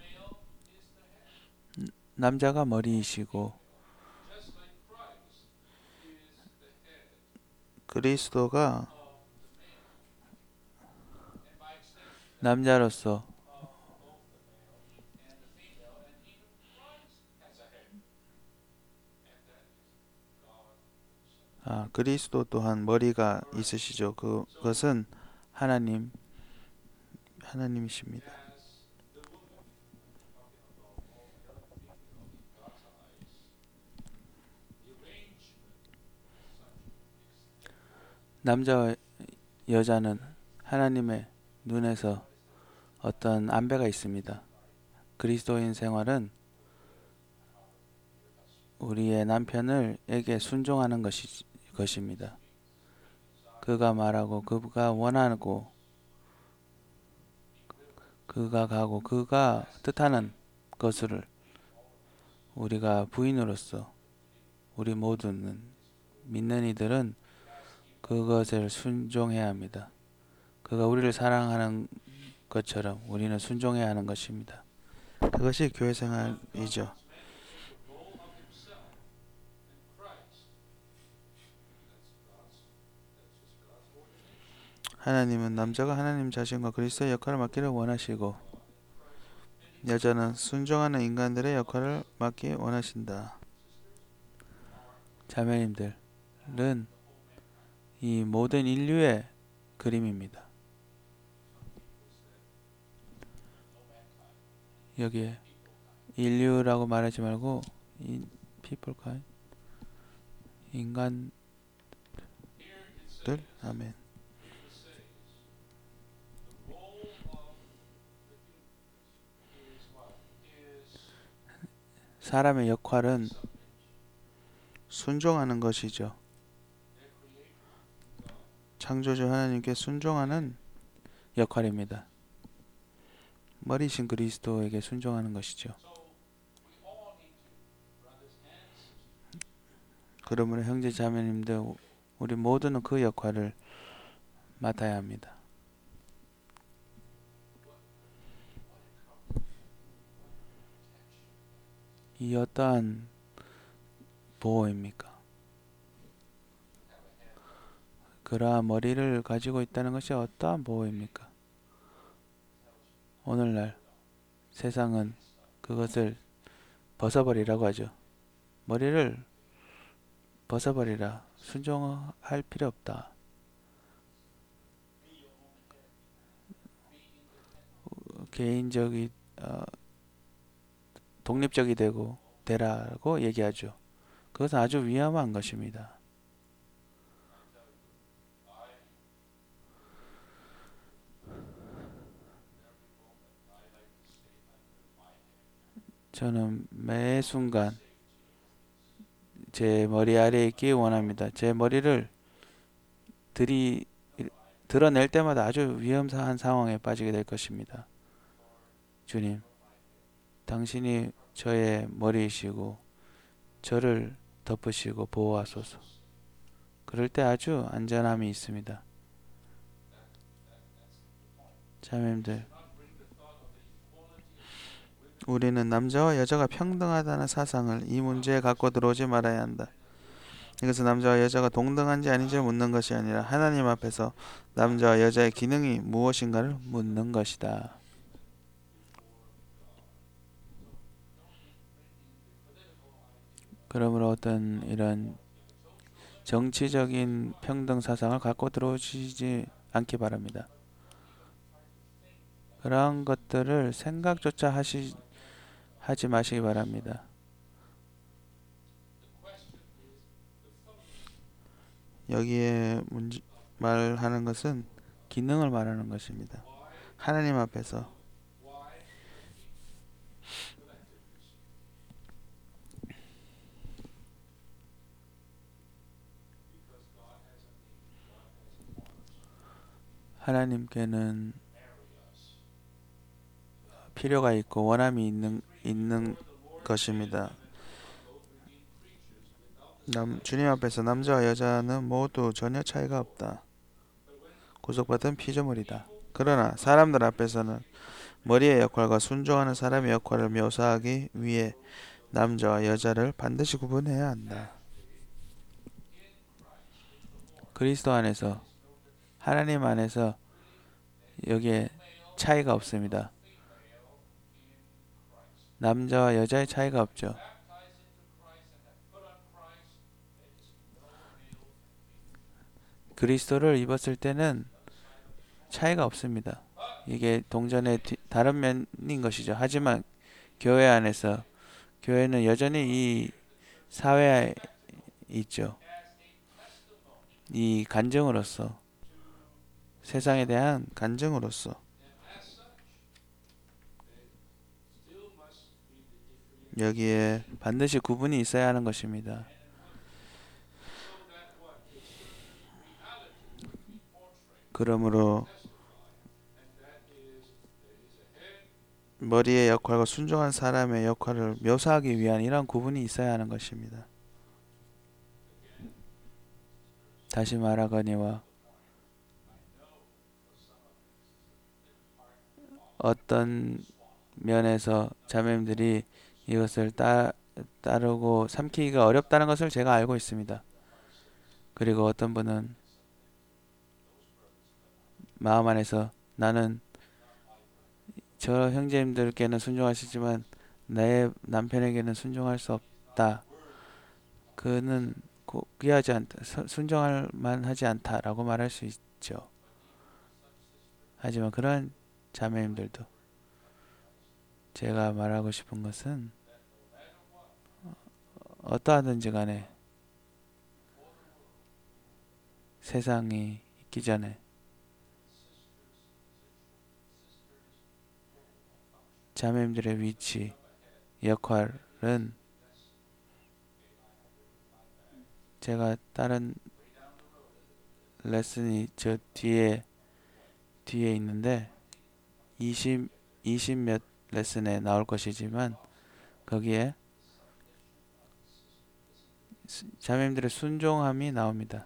남자가 머리이시고 그리스도가 남자로서 그리스도 또한 머리가 있으시죠. 그것은 하나님이십니다. 남자와 여자는 하나님의 눈에서 어떤 안배가 있습니다. 그리스도인 생활은 우리의 남편에게 순종하는 것입니다. 그가 말하고 그가 원하고 그가 가고 그가 뜻하는 것을 우리가 부인으로서 우리 모두는 믿는 이들은 그것을 순종해야 합니다. 그가 우리를 사랑하는 것처럼 우리는 순종해야 하는 것입니다. 그것이 교회 생활이죠. 하나님은 남자가 하나님 자신과 그리스도의 역할을 맡기를 원하시고 여자는 순종하는 인간들의 역할을 맡기 원하신다. 자매님들은 이 모든 인류의 그림입니다. 여기에 인류라고 말하지 말고 people kind, 인간들. 아멘. 사람의 역할은 순종하는 것이죠. 창조주 하나님께 순종하는 역할입니다. 머리신 그리스도에게 순종하는 것이죠. 그러므로 형제 자매님들 우리 모두는 그 역할을 맡아야 합니다. 이 어떠한 보호입니까? 그러한 머리를 가지고 있다는 것이 어떠한 보호입니까? 오늘날 세상은 그것을 벗어버리라고 하죠. 머리를 벗어버리라. 순종할 필요 없다. 개인적이 독립적이 되라고 얘기하죠. 그것은 아주 위험한 것입니다. 저는 매 순간 제 머리 아래에 있기 원합니다. 제 머리를 들이 드러낼 때마다 아주 위험한 상황에 빠지게 될 것입니다. 주님, 당신이 저의 머리이시고 저를 덮으시고 보호하소서. 그럴 때 아주 안전함이 있습니다. 자매님들, 우리는 남자와 여자가 평등하다는 사상을 이 문제에 갖고 들어오지 말아야 한다. 이것은 남자와 여자가 동등한지 아닌지 묻는 것이 아니라 하나님 앞에서 남자와 여자의 기능이 무엇인가를 묻는 것이다. 그러므로 어떤 이런 정치적인 평등 사상을 갖고 들어오시지 않기 바랍니다. 그러한 것들을 생각조차 하지 마시기 바랍니다. 여기에 말하는 것은 기능을 말하는 것입니다. 하나님 앞에서 하나님께는 필요가 있고 원함이 있는 것입니다. 주님 앞에서 남자와 여자는 모두 전혀 차이가 없다. 구속받은 피조물이다. 그러나 사람들 앞에서는 머리의 역할과 순종하는 사람의 역할을 묘사하기 위해 남자와 여자를 반드시 구분해야 한다. 그리스도 안에서, 하나님 안에서 여기에 차이가 없습니다. 남자와 여자의 차이가 없죠. 그리스도를 입었을 때는 차이가 없습니다. 이게 동전의 다른 면인 것이죠. 하지만 교회 안에서, 교회는 여전히 이 사회에 있죠. 이 간증으로서, 세상에 대한 간증으로서 여기에 반드시 구분이 있어야 하는 것입니다. 그러므로 머리의 역할과 순종한 사람의 역할을 묘사하기 위한 이런 구분이 있어야 하는 것입니다. 다시 말하거니와 어떤 면에서 자매님들이 이것을 따르고 삼키기가 어렵다는 것을 제가 알고 있습니다. 그리고 어떤 분은 마음 안에서 나는 저 형제님들께는 순종하시지만 내 남편에게는 순종할 수 없다. 그는 귀하지 않다. 순종할 만하지 않다라고 말할 수 있죠. 하지만 그런 자매님들도 제가 말하고 싶은 것은 어떠하든지 간에 세상이 있기 전에 자매님들의 위치, 역할은 제가 다른 레슨이 저 뒤에 있는데 20 몇 레슨에 나올 것이지만 거기에 자매님들의 순종함이 나옵니다.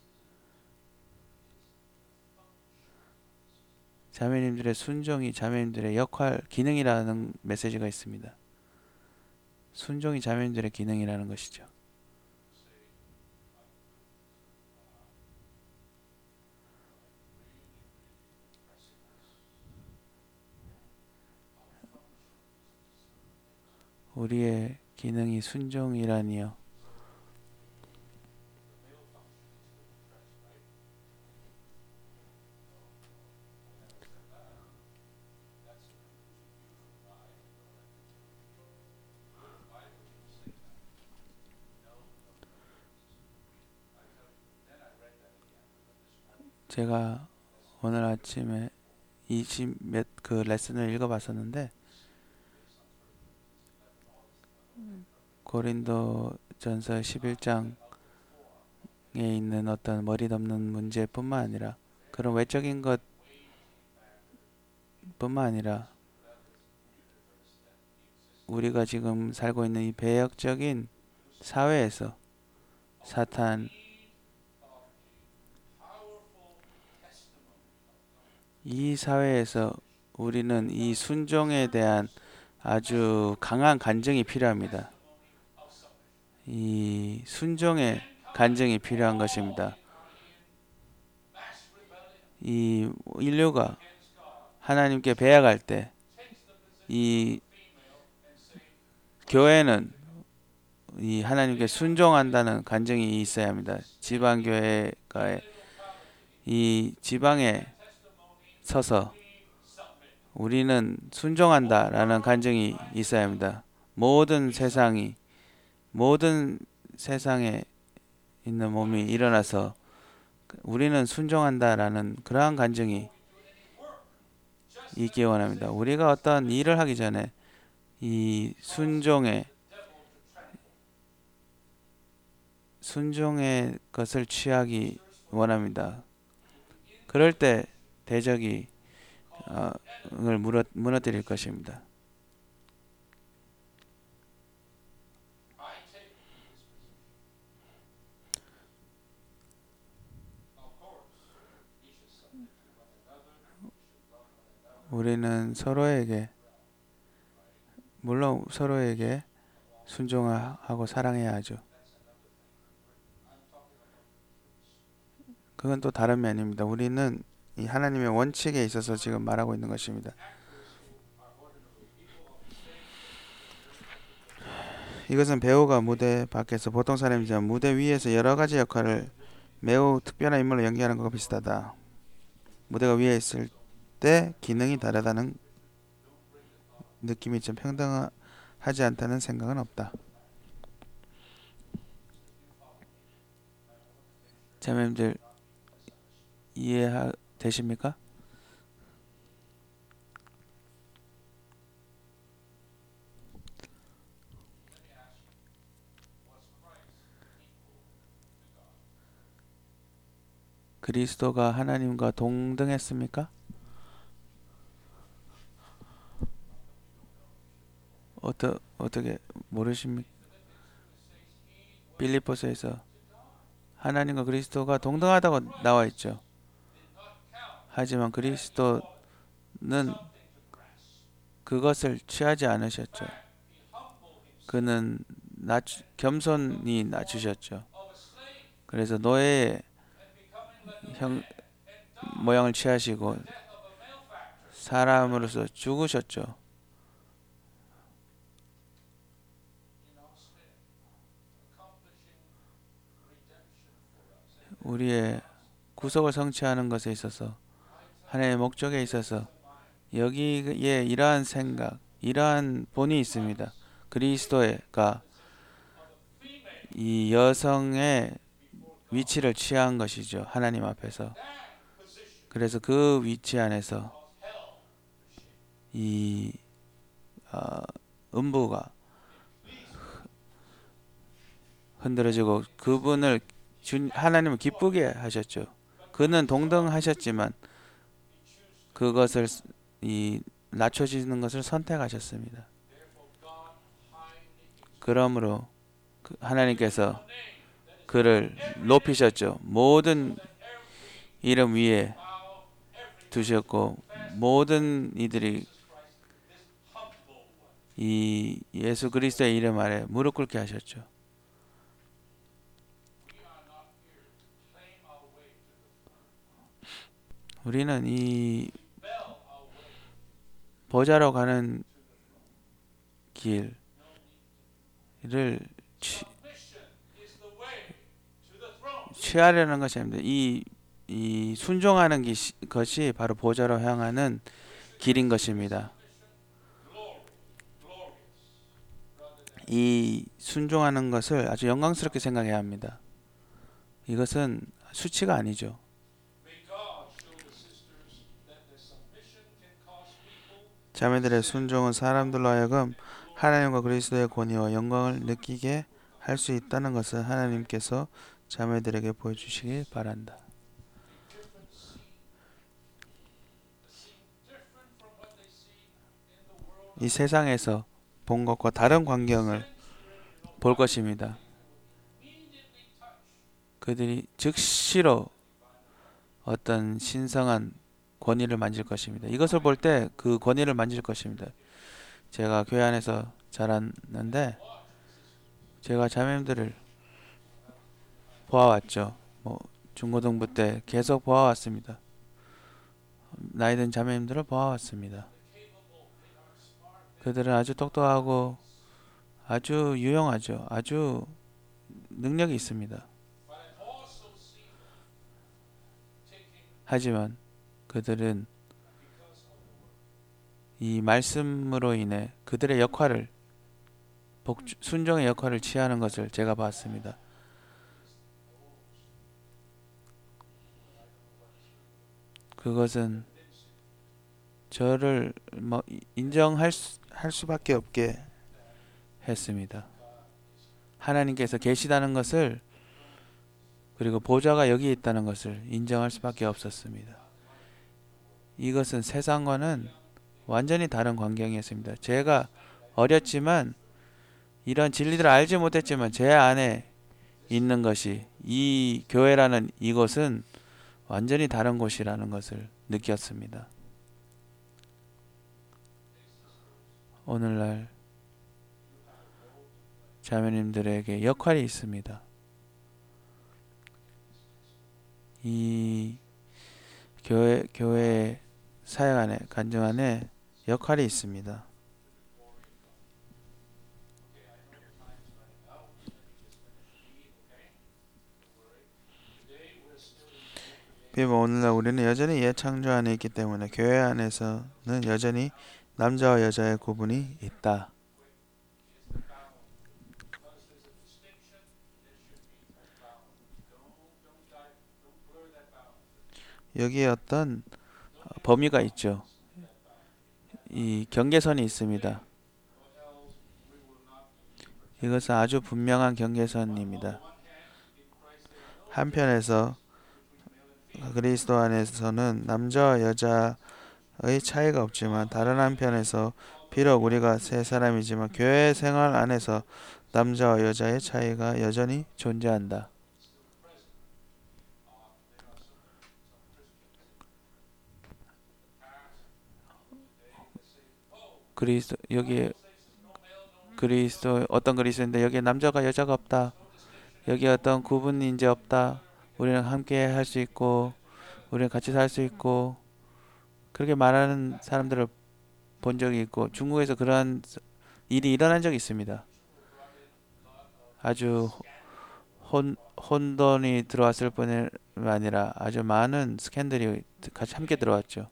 자매님들의 순종이 자매님들의 역할, 기능이라는 메시지가 있습니다. 순종이 자매님들의 기능이라는 것이죠. 우리의 기능이 순종이라니요. 제가 오늘 아침에 20 몇 그 레슨을 읽어봤었는데 고린도전서 11장에 있는 어떤 머리 덮는 문제뿐만 아니라 그런 외적인 것뿐만 아니라 우리가 지금 살고 있는 이 배역적인 사회에서 사탄 이 사회에서 우리는 이 순종에 대한 아주 강한 간증이 필요합니다. 이 순종의 간증이 필요한 것입니다. 이 인류가 하나님께 배역할 때 이 교회는 이 하나님께 순종한다는 간증이 있어야 합니다. 지방 교회가 이 지방에 서서 우리는 순종한다라는 간증이 있어야 합니다. 모든 세상에 있는 몸이 일어나서 우리는 순종한다라는 그러한 간증이 있기 원합니다. 우리가 어떤 일을 하기 전에 이 순종의 것을 취하기 원합니다. 그럴 때 대적이 을 무너뜨릴 것입니다. 우리는 물론 서로에게 순종하고 사랑해야 하죠. 그건 또 다른 면입니다. 우리는 이 하나님의 원칙에 있어서 지금 말하고 있는 것입니다. 이것은 배우가 무대 밖에서 보통 사람이지만 무대 위에서 여러 가지 역할을 매우 특별한 인물로 연기하는 것과 비슷하다. 무대가 위에 있을 때 기능이 다르다는 느낌이 좀 평등하지 않다는 생각은 없다. 자매님들 이해되십니까? 그리스도가 하나님과 동등했습니까? 어떻게 모르십니까? 빌립보서에서 하나님과 그리스도가 동등하다고 나와 있죠. 하지만 그리스도는 그것을 취하지 않으셨죠. 그는 겸손히 낮추셨죠. 그래서 노예의 모양을 취하시고 사람으로서 죽으셨죠. 우리의 구속을 성취하는 것에 있어서 하나님의 목적에 있어서 여기에 이러한 생각, 이러한 본이 있습니다. 그리스도가 이 여성의 위치를 취한 것이죠. 하나님 앞에서. 그래서 그 위치 안에서 이 음부가 흔들어지고 그분을 하나님을 기쁘게 하셨죠. 그는 동등하셨지만 그것을 낮춰지는 것을 선택하셨습니다. 그러므로 하나님께서 그를 높이셨죠. 모든 이름 위에 두셨고 모든 이들이 이 예수 그리스도의 이름 아래 무릎 꿇게 하셨죠. 우리는 이 보좌로 가는 길을 취하려는 것이 아닙니다. 이 순종하는 것이 바로 보좌로 향하는 길인 것입니다. 이 순종하는 것을 아주 영광스럽게 생각해야 합니다. 이것은 수치가 아니죠. 자매들의 순종은 사람들로 하여금 하나님과 그리스도의 권위와 영광을 느끼게 할 수 있다는 것을 하나님께서 자매들에게 보여주시길 바란다. 이 세상에서 본 것과 다른 광경을 볼 것입니다. 그들이 즉시로 어떤 신성한 권위를 만질 것입니다. 이것을 볼 때 그 권위를 만질 것입니다. 제가 교회 안에서 자랐는데 제가 자매님들을 보아왔죠. 중고등부 때 계속 보아왔습니다. 나이 든 자매님들을 보아왔습니다. 그들은 아주 똑똑하고 아주 유용하죠. 아주 능력이 있습니다. 하지만 그들은 이 말씀으로 인해 그들의 역할을 순종의 역할을 취하는 것을 제가 봤습니다. 그것은 저를 인정할 할 수밖에 없게 했습니다. 하나님께서 계시다는 것을 그리고 보좌가 여기 있다는 것을 인정할 수밖에 없었습니다. 이것은 세상과는 완전히 다른 광경이었습니다. 제가 어렸지만 이런 진리들을 알지 못했지만 제 안에 있는 것이 이 교회라는 이곳은 완전히 다른 곳이라는 것을 느꼈습니다. 오늘날 자매님들에게 역할이 있습니다. 이 교회 사역 안에 간증 안에 역할이 있습니다. 비록 오늘날 우리는 여전히 옛 창조 안에 있기 때문에 교회 안에서는 여전히 남자와 여자의 구분이 있다. 여기에 어떤 범위가 있죠. 이 경계선이 있습니다. 이것은 아주 분명한 경계선입니다. 한편에서 그리스도 안에서는 남자와 여자의 차이가 없지만 다른 한편에서 비록 우리가 세 사람이지만 교회 생활 안에서 남자와 여자의 차이가 여전히 존재한다. 그리스도 여기에 그리스도 어떤 그리스도인데 여기에 남자가 여자가 없다. 여기에 어떤 구분이 이제 없다. 우리는 함께 할 수 있고 우리는 같이 살 수 있고 그렇게 말하는 사람들을 본 적이 있고 중국에서 그러한 일이 일어난 적이 있습니다. 아주 혼돈이 들어왔을 뿐만 아니라 아주 많은 스캔들이 같이 함께 들어왔죠.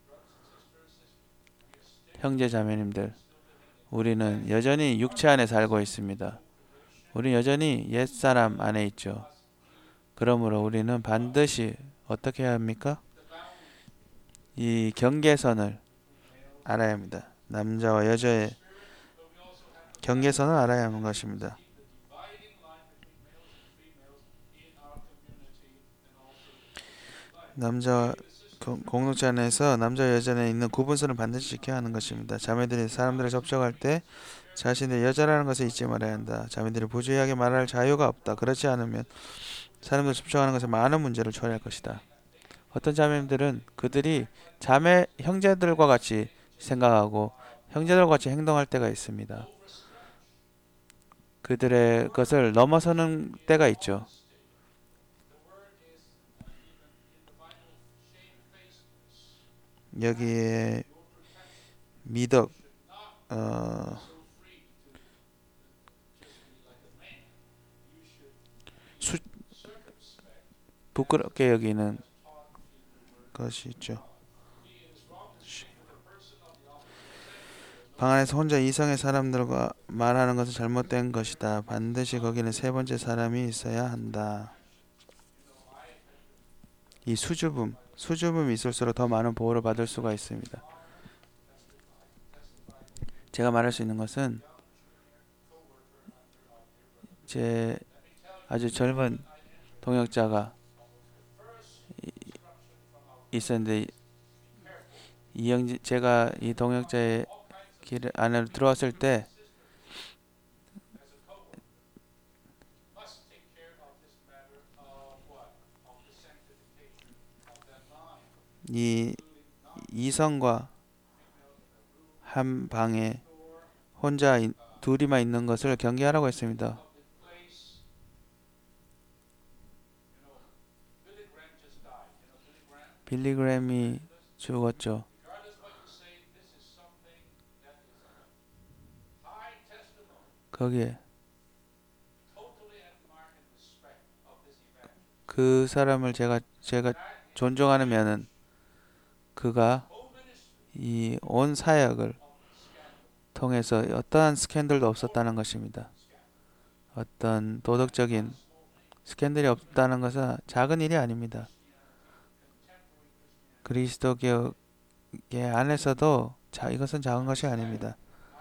형제 자매님들, 우리는 여전히 육체 안에 살고 있습니다. 우리는 여전히 옛사람 안에 있죠. 그러므로 우리는 반드시 어떻게 해야 합니까? 이 경계선을 알아야 합니다. 남자와 여자의 경계선을 알아야 하는 것입니다. 남자와 공동체 안에서 남자 여자에 있는 구분선을 반드시 지켜야 하는 것입니다. 자매들이 사람들을 접촉할 때 자신의 여자라는 것을 잊지 말아야 한다. 자매들이 부주의하게 말할 자유가 없다. 그렇지 않으면 사람들 접촉하는 것에 많은 문제를 초래할 것이다. 어떤 자매들은 그들이 자매 형제들과 같이 생각하고 형제들과 같이 행동할 때가 있습니다. 그들의 것을 넘어서는 때가 있죠. 여기에 미덕, 부끄럽게 여기는 것이 있죠. 방 안에서 혼자 이성의 사람들과 말하는 것은 잘못된 것이다. 반드시 거기는 세 번째 사람이 있어야 한다. 이 수줍음이 있을수록 더 많은 보호를 받을 수가 있습니다. 제가 말할 수 있는 것은 제 아주 젊은 동역자가 있었는데 이영진 제가 이 동역자의 길 안으로 들어왔을 때 이 이성과 한 방에 혼자 둘이만 있는 것을 경계하라고 했습니다. 빌리그램이 죽었죠. 거기에 그 사람을 제가 존중하는 면은 그가 이 온 사역을 통해서 어떠한 스캔들도 없었다는 것입니다. 어떤 도덕적인 스캔들이 없다는 것은 작은 일이 아닙니다. 그리스도교 안에서도 이것은 작은 것이 아닙니다.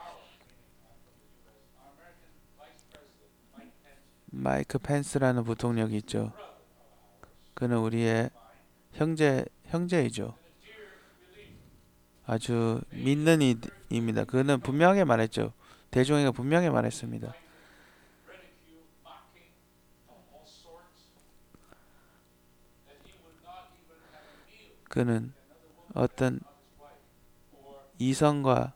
마이크 펜스라는 부통령이 있죠. 그는 우리의 형제이죠. 아주 믿는 이입니다. 그는 분명하게 말했죠. 대중에게 분명히 말했습니다. 그는 어떤 이성과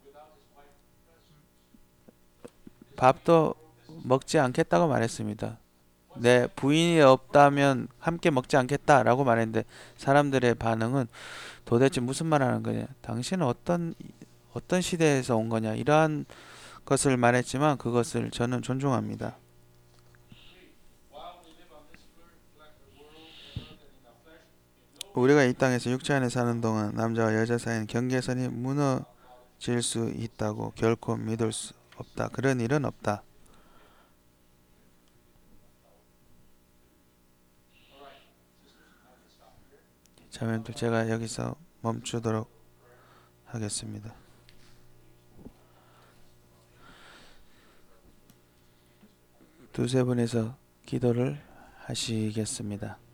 밥도 먹지 않겠다고 말했습니다. 내 부인이 없다면 함께 먹지 않겠다라고 말했는데 사람들의 반응은 도대체 무슨 말 하는 거냐? 당신은 어떤 시대에서 온 거냐? 이러한 것을 말했지만 그것을 저는 존중합니다. 우리가 이 땅에서 육체 안에 사는 동안 남자와 여자 사이는 경계선이 무너질 수 있다고 결코 믿을 수 없다. 그런 일은 없다. 자매들 제가 여기서 멈추도록 하겠습니다. 두세 분에서 기도를 하시겠습니다.